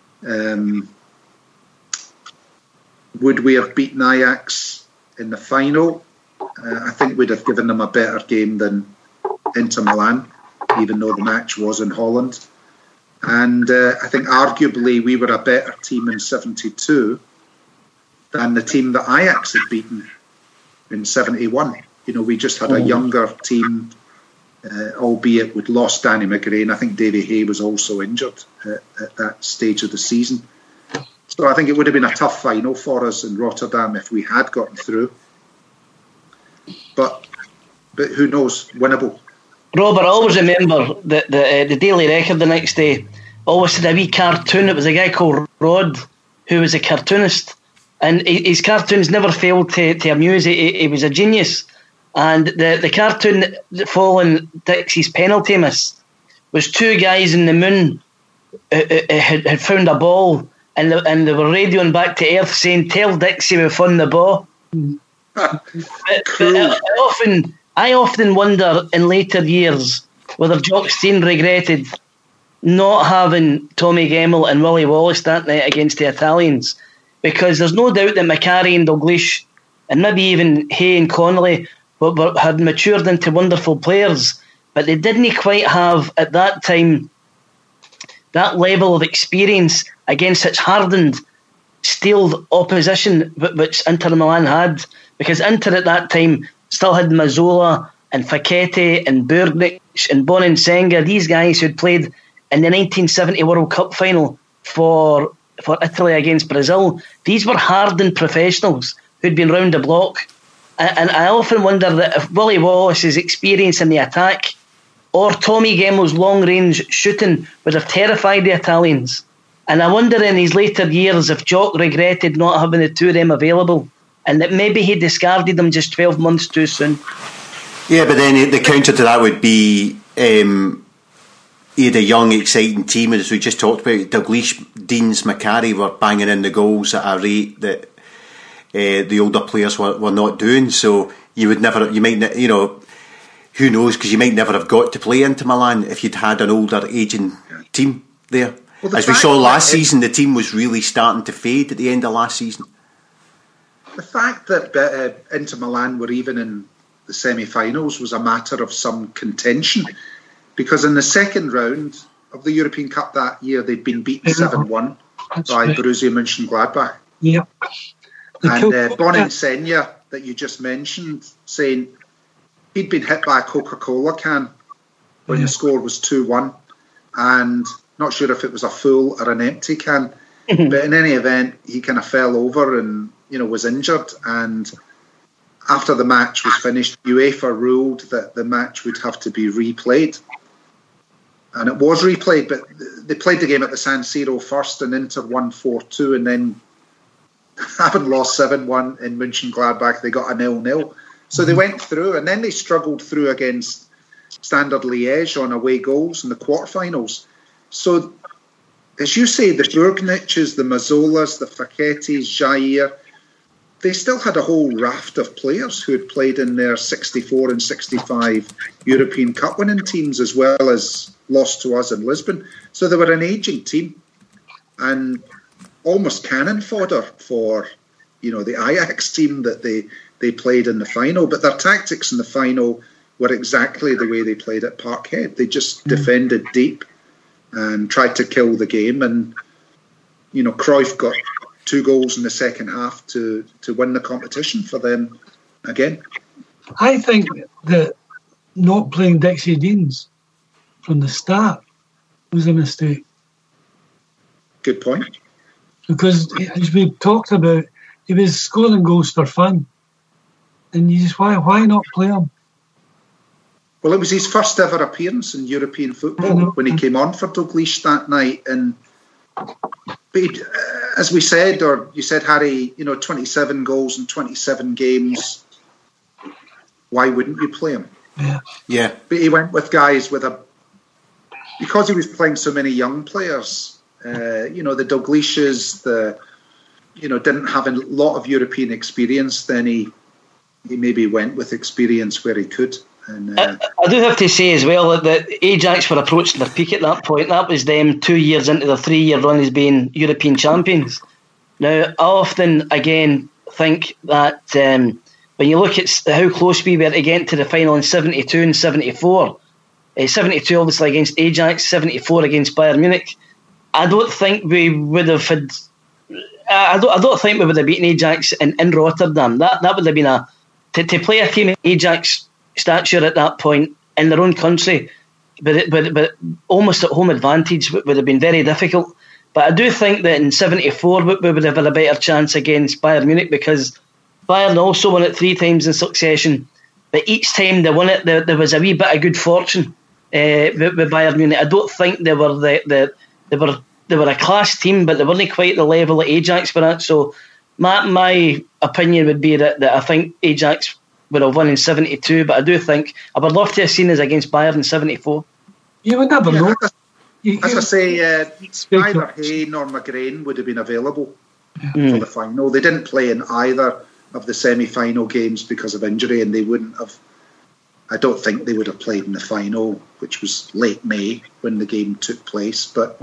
Would we have beaten Ajax in the final? I think we'd have given them a better game than Inter Milan, even though the match was in Holland. And I think arguably we were a better team in 72 than the team that Ajax had beaten in 71. We just had a younger team, albeit we'd lost Danny McGrain. I think Davy Hay was also injured at that stage of the season. So I think it would have been a tough final for us in Rotterdam if we had gotten through. But who knows, winnable.
Robert, I always remember the Daily Record the next day always had a wee cartoon. It was a guy called Rod who was a cartoonist, and his cartoons never failed to amuse. He was a genius. And the cartoon following Dixie's penalty miss was two guys in the moon had found a ball, and they were radioing back to Earth saying, "Tell Dixie we found the ball." But I often wonder in later years whether Jock Stein regretted not having Tommy Gemmell and Willie Wallace that night against the Italians, because there's no doubt that Macari and Dalglish and maybe even Hay and Connolly had matured into wonderful players, but they didn't quite have at that time that level of experience against such hardened, steeled opposition which Inter Milan had, because Inter at that time still had Mazzola and Facchetti and Burgnic and Bonansenga, these guys who'd played in the 1970 World Cup final for Italy against Brazil. These were hardened professionals who'd been round the block. And I often wonder that if Willie Wallace's experience in the attack or Tommy Gemmell's long-range shooting would have terrified the Italians. And I wonder in his later years if Jock regretted not having the two of them available, and that maybe he discarded them just 12 months too soon.
Yeah, but then the counter to that would be he had a young, exciting team, as we just talked about. Dalglish, Deans, Macari were banging in the goals at a rate that the older players were not doing. So who knows, because you might never have got to play Inter Milan if you'd had an older, aging team there. Well, as we saw last season, the team was really starting to fade at the end of last season.
The fact that Inter Milan were even in the semi-finals was a matter of some contention, because in the second round of the European Cup that year, they'd been beaten 7-1 by Borussia Mönchengladbach.
Yep.
And Bonansenga, that you just mentioned, saying he'd been hit by a Coca-Cola can when the score was 2-1, and not sure if it was a full or an empty can, but in any event, he kind of fell over and was injured. And after the match was finished, UEFA ruled that the match would have to be replayed. And it was replayed, but they played the game at the San Siro first, and Inter won 4-2, and then having lost 7-1 in Mönchengladbach, they got a 0-0. So they went through, and then they struggled through against Standard Liège on away goals in the quarterfinals. So, as you say, the Burgniches, the Mazzolas, the Facchetis, Jair, they still had a whole raft of players who had played in their 64 and 65 European Cup winning teams, as well as lost to us in Lisbon. So they were an ageing team and almost cannon fodder for, the Ajax team that they played in the final. But their tactics in the final were exactly the way they played at Parkhead. They just defended deep and tried to kill the game. And, Cruyff got 2 goals in the second half to win the competition for them again.
I think that not playing Dixie Deans from the start was a mistake.
Good point.
Because, as we've talked about, he was scoring goals for fun. And you just, why not play him?
Well, it was his first ever appearance in European football when he came on for Dalglish that night. And as we said, or you said, Harry, 27 goals in 27 games. Why wouldn't you play him?
Yeah.
But he went with guys because he was playing so many young players. The Dalglishes, didn't have a lot of European experience. Then he maybe went with experience where he could. And,
I do have to say as well that Ajax were approaching their peak at that point. That was them 2 years into their 3-year run as being European champions. Now, I often, again, think that when you look at how close we were to getting to the final in 72 and 74, 72 obviously against Ajax, 74 against Bayern Munich, I don't think we would have had... I don't think we would have beaten Ajax in Rotterdam. That would have been to play a team Ajax stature at that point in their own country, but almost at home advantage would have been very difficult. But I do think that in 74 we would have had a better chance against Bayern Munich, because Bayern also won it 3 times in succession, but each time they won it there was a wee bit of good fortune with Bayern Munich. I don't think they were they were a class team, but they weren't quite the level that Ajax were at. So my opinion would be that I think Ajax would have won in 72, but I do think I would love to have seen us against Bayern in 74.
You would never know.
As I say, neither Hay nor McGrain would have been available for the final. They didn't play in either of the semi-final games because of injury, and they wouldn't have. I don't think they would have played in the final, which was late May when the game took place. But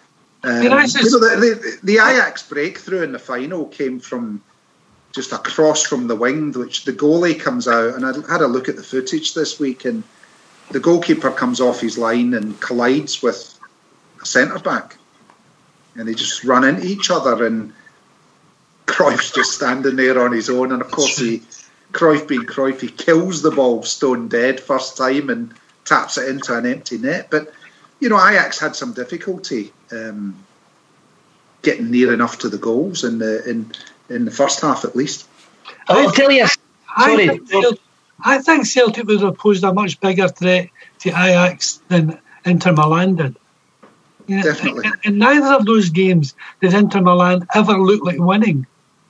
the Ajax breakthrough in the final came from just a cross from the wing, which the goalie comes out, and I had a look at the footage this week, and the goalkeeper comes off his line and collides with a centre-back, and they just run into each other, and Cruyff's just standing there on his own, and of course Cruyff being Cruyff, he kills the ball stone dead first time and taps it into an empty net. But Ajax had some difficulty getting near enough to the goals in the first half, at least.
I'll tell you.
I think Celtic would have posed a much bigger threat to Ajax than Inter Milan did.
Definitely.
In neither of those games did Inter Milan ever look like winning.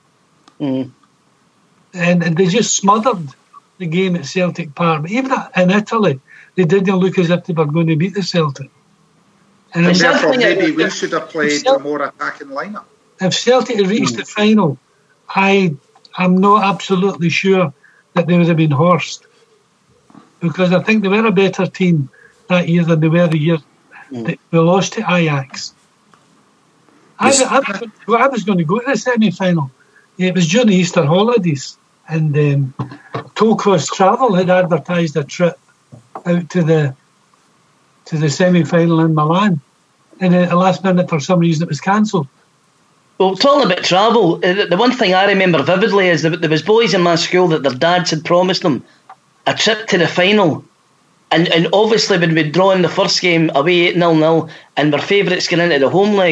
And they just smothered the game at Celtic Park. But even in Italy, they didn't look as if they were going to beat the Celtic.
And therefore, maybe we should have played a more attacking lineup.
If Celtic had reached the final, I'm not absolutely sure that they would have been horsed, because I think they were a better team that year than they were the year that we lost to Ajax. I was going to go to the semi-final. It was during the Easter holidays, and Tolkos Travel had advertised a trip out to the semi-final in Milan, and at the last minute, for some reason, it was cancelled.
Well, talking about travel, the one thing I remember vividly is that there was boys in my school that their dads had promised them a trip to the final, and obviously when we'd drawn the first game away 0-0 and our favourites going into the home leg,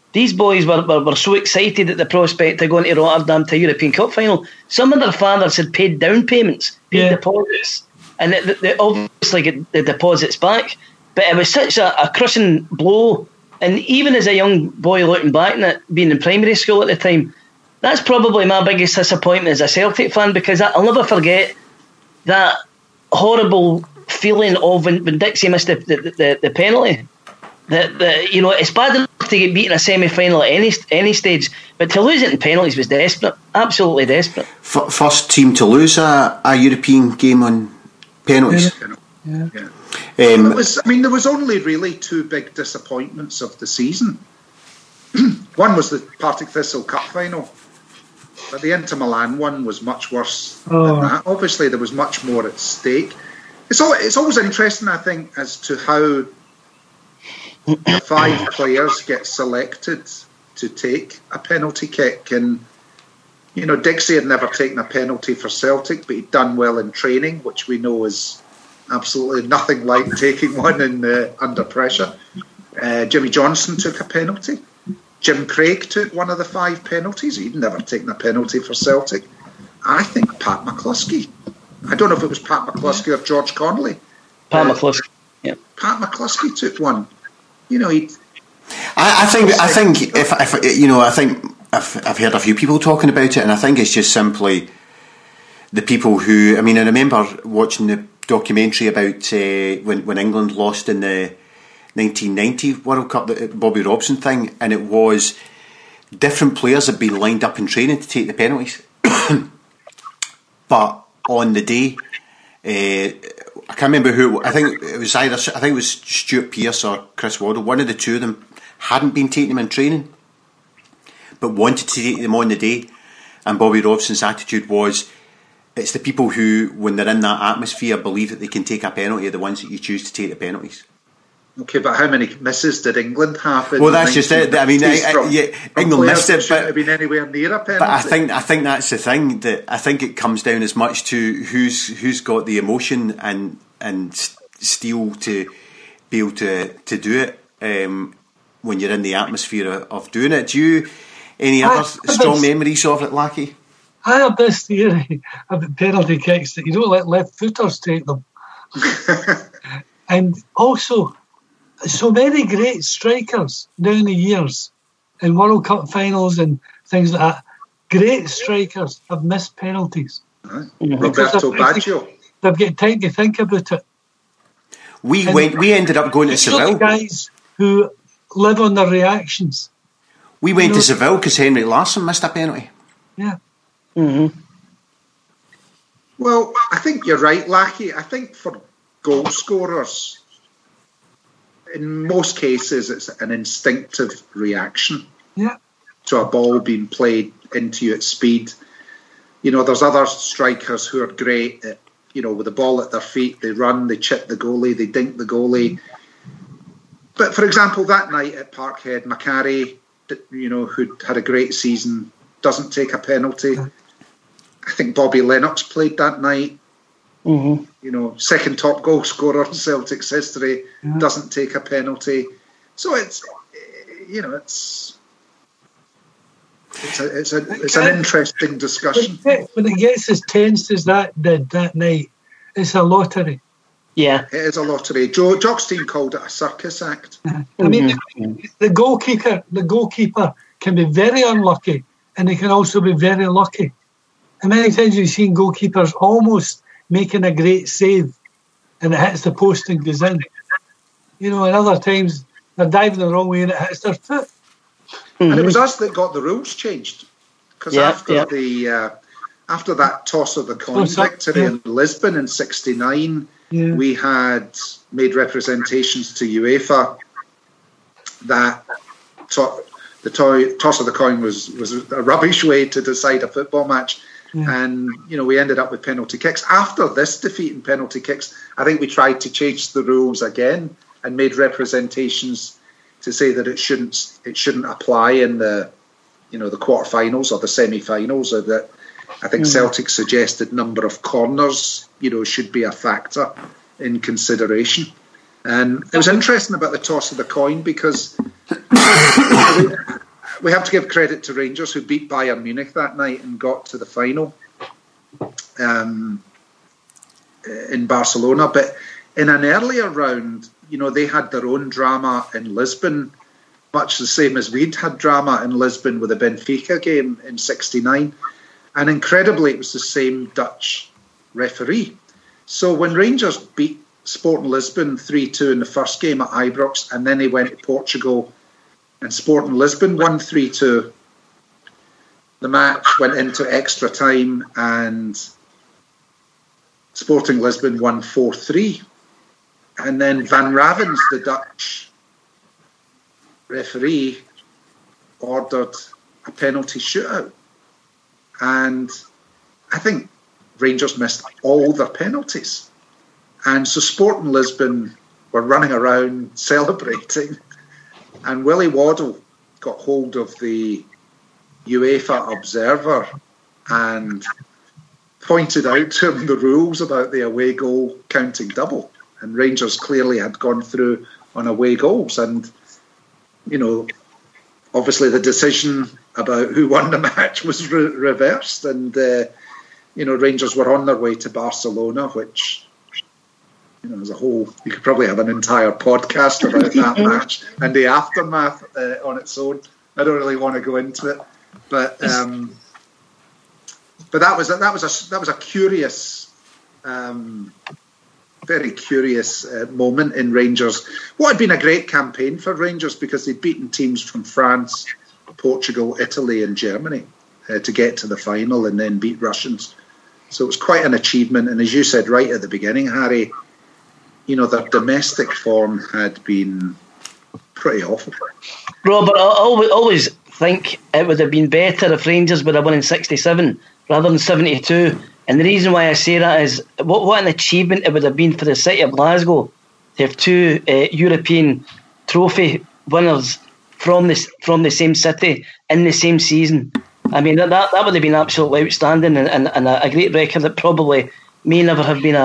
these boys were so excited at the prospect of going to Rotterdam to a European Cup final. Some of their fathers had paid down payments, paid deposits, and they obviously get the deposits back. But it was such a crushing blow. And even as a young boy looking back on it, being in primary school at the time, that's probably my biggest disappointment as a Celtic fan, because I'll never forget that horrible feeling of when Dixie missed the penalty. It's bad enough to get beaten in a semi-final at any stage, but to lose it in penalties was desperate, absolutely desperate.
First team to lose a European game on penalties.
Yeah. There was only really two big disappointments of the season. One was the Partick Thistle Cup final, but the Inter Milan one was much worse than that. Obviously, there was much more at stake. It's always interesting, I think, as to how the 5 players get selected to take a penalty kick. And, Dixie had never taken a penalty for Celtic, but he'd done well in training, which we know is absolutely nothing like taking one under pressure. Jimmy Johnson took a penalty. Jim Craig took one of the 5 penalties. He'd never taken a penalty for Celtic. I think Pat McCluskey. I don't know if it was Pat McCluskey or George Connolly.
Pat McCluskey. Yeah.
Pat McCluskey took one.
I think I've heard a few people talking about it, and I think it's just simply the people who. I remember watching the documentary about when England lost in the 1990 World Cup, the Bobby Robson thing, and it was different players had been lined up in training to take the penalties, but on the day, I can't remember who. I think it was Stuart Pearce or Chris Waddle. One of the two of them hadn't been taking them in training, but wanted to take them on the day. And Bobby Robson's attitude was, it's the people who, when they're in that atmosphere, believe that they can take a penalty are the ones that you choose to take the penalties.
Okay, but how many misses did England have?
Well, that's just it. England missed it, but
have been anywhere near a penalty.
But I think that's the thing. That I think it comes down as much to who's got the emotion and steel to be able to do it when you're in the atmosphere of doing it. Do you any other strong memories of it, Lackey?
I have this theory about penalty kicks that you don't let left footers take them, and also. So many great strikers down the years in World Cup finals and things like that. Great strikers have missed penalties.
Roberto Baggio.
They've got time to think about it.
We ended up going to Seville.
Guys who live on their reactions.
We went to Seville because Henrik Larsson missed a penalty.
Yeah.
Mm-hmm.
Well, I think you're right, Lackey. I think for goal scorers, in most cases, it's an instinctive reaction to a ball being played into you at speed. There's other strikers who are great at, with the ball at their feet, they run, they chip the goalie, they dink the goalie. But for example, that night at Parkhead, Macari, who'd had a great season, doesn't take a penalty. I think Bobby Lennox played that night. Mm-hmm. Second top goal scorer in Celtic's history, doesn't take a penalty. So it's an interesting discussion.
When it gets as tense as that did that night, it's a lottery.
Yeah,
it is a lottery. Joe Jockstein called it a circus act.
The goalkeeper can be very unlucky, and he can also be very lucky. And many times you've seen goalkeepers almost making a great save and it hits the post and goes in. And other times they're diving the wrong way and it hits their foot.
And it was us that got the rules changed. Because after that toss of the coin victory in Lisbon in '69, we had made representations to UEFA that the toss of the coin was a rubbish way to decide a football match. And we ended up with penalty kicks. After this defeat in penalty kicks, I think we tried to change the rules again and made representations to say that it shouldn't apply in the quarterfinals or the semi-finals, or that I think Celtic suggested number of corners should be a factor in consideration. And it was interesting about the toss of the coin because We have to give credit to Rangers, who beat Bayern Munich that night and got to the final in Barcelona. But in an earlier round, they had their own drama in Lisbon, much the same as we'd had drama in Lisbon with the Benfica game in '69. And incredibly, it was the same Dutch referee. So when Rangers beat Sporting Lisbon 3-2 in the first game at Ibrox, and then they went to Portugal and Sporting Lisbon won 3-2, the match went into extra time and Sporting Lisbon won 4-3. And then Van Ravens, the Dutch referee, ordered a penalty shootout. And I think Rangers missed all their penalties. And so Sporting Lisbon were running around celebrating. And Willie Waddle got hold of the UEFA Observer and pointed out to him the rules about the away goal counting double. And Rangers clearly had gone through on away goals. And, obviously the decision about who won the match was reversed. And, Rangers were on their way to Barcelona, which, as a whole, you could probably have an entire podcast about that match and the aftermath on its own. I don't really want to go into it, but that was a curious, very curious moment in Rangers. What had been a great campaign for Rangers because they'd beaten teams from France, Portugal, Italy, and Germany to get to the final and then beat Russians. So it was quite an achievement. And as you said right at the beginning, Harry, their domestic form had been pretty awful.
Robert, I always think it would have been better if Rangers would have won in '67 rather than '72. And the reason why I say that is what an achievement it would have been for the city of Glasgow to have two European trophy winners from the same city in the same season. I mean, that would have been absolutely outstanding and a great record that probably may never have been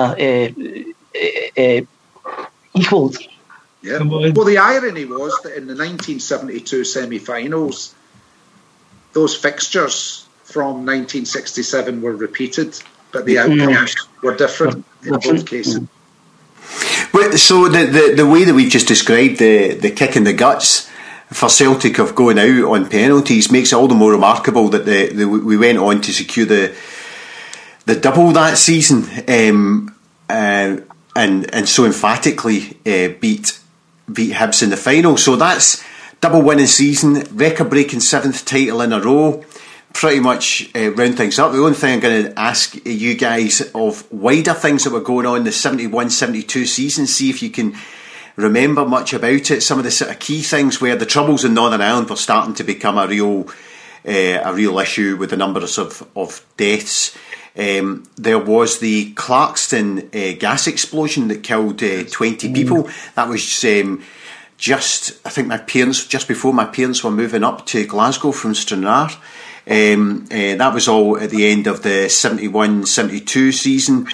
equalled.
Yeah. Well, the irony was that in the 1972 semi-finals, those fixtures from 1967 were repeated, but the outcomes were different in both cases.
Well, so the way that we just described the kick in the guts for Celtic of going out on penalties makes it all the more remarkable that we went on to secure the double that season and so emphatically beat Hibs in the final. So that's double winning season, record breaking 7th title in a row. Pretty much round things up. The only thing I'm going to ask you guys of wider things that were going on in the 71-72 season, see if you can remember much about it. Some of the sort of key things where the troubles in Northern Ireland were starting to become a real issue with the numbers of deaths. There was the Clarkston gas explosion that killed 20 people. That was just before my parents were moving up to Glasgow from Stranraer. That was all at the end of the 71-72 season.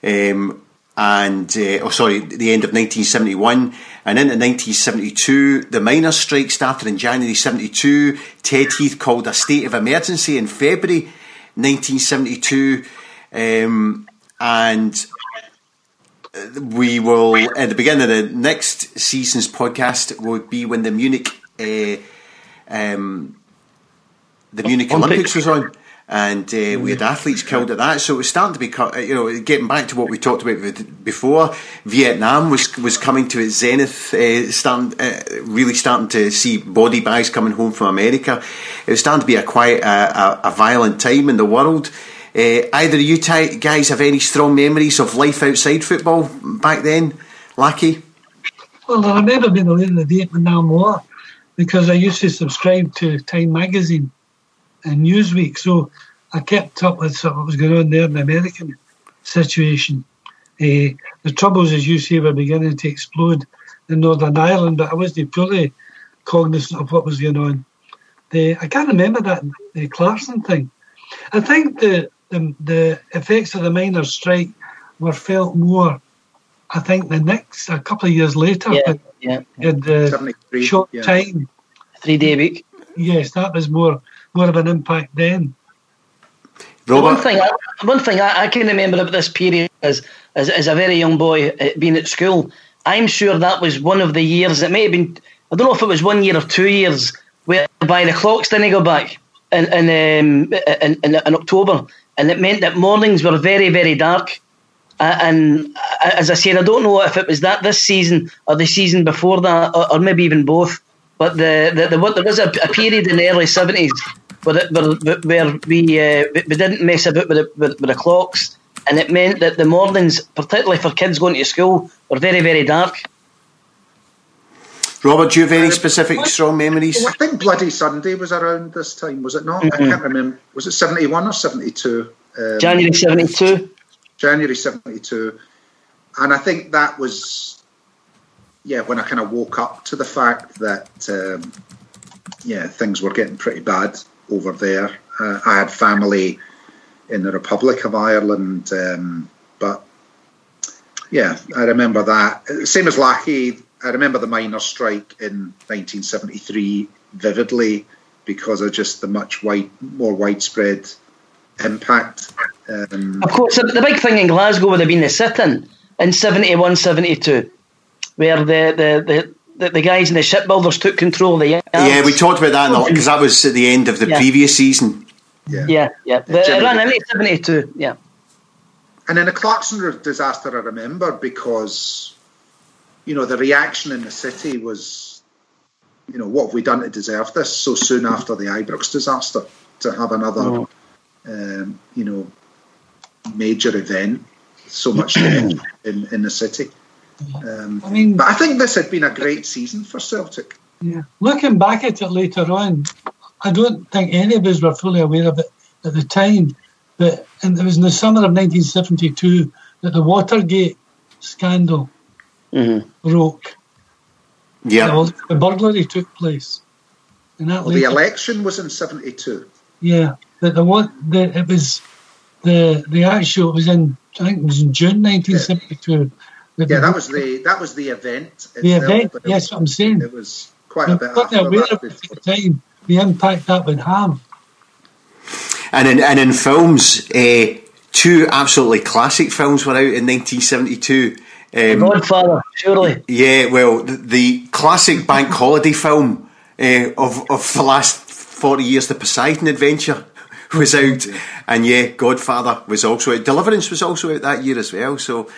The end of 1971 and into 1972. The miners' strike started in January 72. Ted Heath called a state of emergency in February 1972, and we will, at the beginning of the next season's podcast, will be when the Munich Olympics was on. And we had athletes killed at that, so it was starting to be, getting back to what we talked about before. Vietnam was coming to its zenith, really starting to see body bags coming home from America. It was starting to be a violent time in the world. Either of you guys have any strong memories of life outside football back then, Lackey?
Well, I remember being aware of the Vietnam War because I used to subscribe to Time magazine and Newsweek, so I kept up with what was going on there in the American situation. The troubles, as you say, were beginning to explode in Northern Ireland, but I wasn't fully cognizant of what was going on. I can't remember the Clarkson thing. I think the effects of the miners' strike were felt more, I think, the next, a couple of years later,
yeah.
in the short time
3-day week.
Yes, that was more of an impact then.
Robert?
One thing I can remember about this period as a very young boy being at school, I'm sure that was one of the years, it may have been, I don't know if it was 1 year or 2 years, whereby the clocks didn't go back in October, and it meant that mornings were very, very dark. And as I said, I don't know if it was this season or the season before that, or maybe even both. But there was a period in the early 70s where we didn't mess about with the clocks, and it meant that the mornings, particularly for kids going to school, were very, very dark.
Robert, do you have any specific strong memories?
Well, I think Bloody Sunday was around this time, was it not? I can't remember. Was it 71 or 72?
January 72.
January 72. And I think that was, when I kind of woke up to the fact that, things were getting pretty bad over there. I had family in the Republic of Ireland, but I remember that. Same as Lackey, I remember the miners' strike in 1973 vividly because of just the much more widespread impact.
Of course, the big thing in Glasgow would have been the sit-in in 71, 72, where the guys in the shipbuilders took control of the yards.
Yeah, we talked about that because that was at the end of the previous season.
Yeah. It ran in 72, yeah.
And in the Clarkson disaster, I remember because, the reaction in the city was, what have we done to deserve this so soon after the Ibrox disaster to have another, major event, so much in the city. But I think this had been a great season for Celtic.
Yeah, looking back at it later on, I don't think any of us were fully aware of it at the time. But it was in the summer of 1972 that the Watergate scandal broke.
Yeah,
the burglary took place. And that
the election was in 72.
Yeah, it was the actual. It was in, I think it was in June 1972.
Yeah, that was the event.
The event. Yes, what I'm saying.
It was quite a bit after
aware
that.
Of at the time, the impact that would have.
And in films, two absolutely classic films were out in 1972.
Godfather, surely.
Yeah, well, the classic bank holiday film of the last 40 years, The Poseidon Adventure, was out. And Godfather was also out. Deliverance was also out that year as well. So,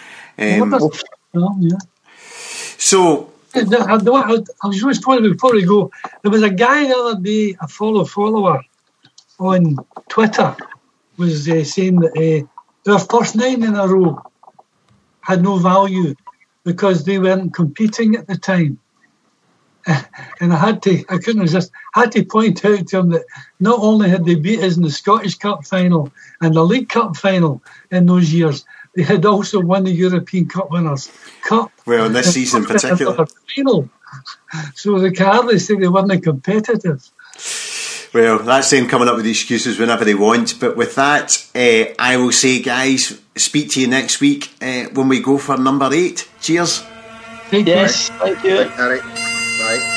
So,
I was just wondering before we go, there was a guy the other day, a follower on Twitter, was saying that our first 9 in a row had no value because they weren't competing at the time. And I couldn't resist, had to point out to him that not only had they beat us in the Scottish Cup final and the League Cup final in those years, they had also won the European Cup Winners' Cup.
Well, in this season in particular.
Final. So they can hardly say they weren't competitive.
Well, that's them coming up with excuses whenever they want. But with that, I will say, guys, speak to you next week when we go for number 8. Cheers.
Yes, thank you.
All right. Bye.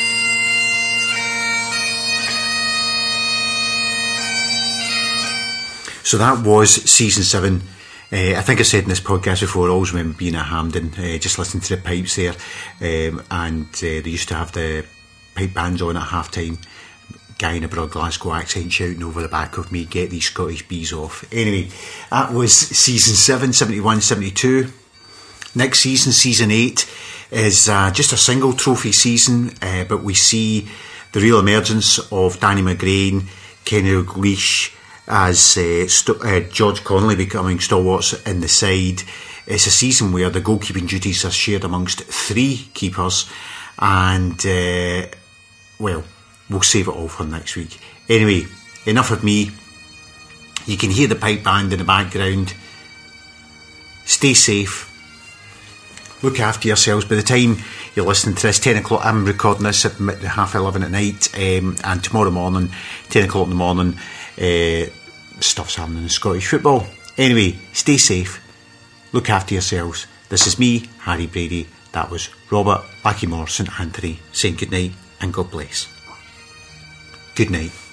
So that was season 7. I think I said in this podcast before, I always remember being at Hampden, just listening to the pipes there, and they used to have the pipe bands on at half time. Guy in a broad Glasgow accent shouting over the back of me, "Get these Scottish bees off." Anyway, that was season 7, 71, 72. Next season, season 8, is just a single trophy season, but we see the real emergence of Danny McGrain, Kenny Dalglish, as George Connolly becoming stalwarts in the side. It's a season where the goalkeeping duties are shared amongst 3 keepers, and we'll save it all for next week. Anyway, enough of me. You can hear the pipe band in the background. Stay safe. Look after yourselves. By the time you're listening to this, 10 o'clock, I'm recording this at 11:30 at night, and tomorrow morning, 10 o'clock in the morning, stuff's happening in Scottish football. Anyway, stay safe. Look after yourselves. This is me, Harry Brady. That was Robert, Blackie Morrison, Anthony, saying good night and God bless. Good night.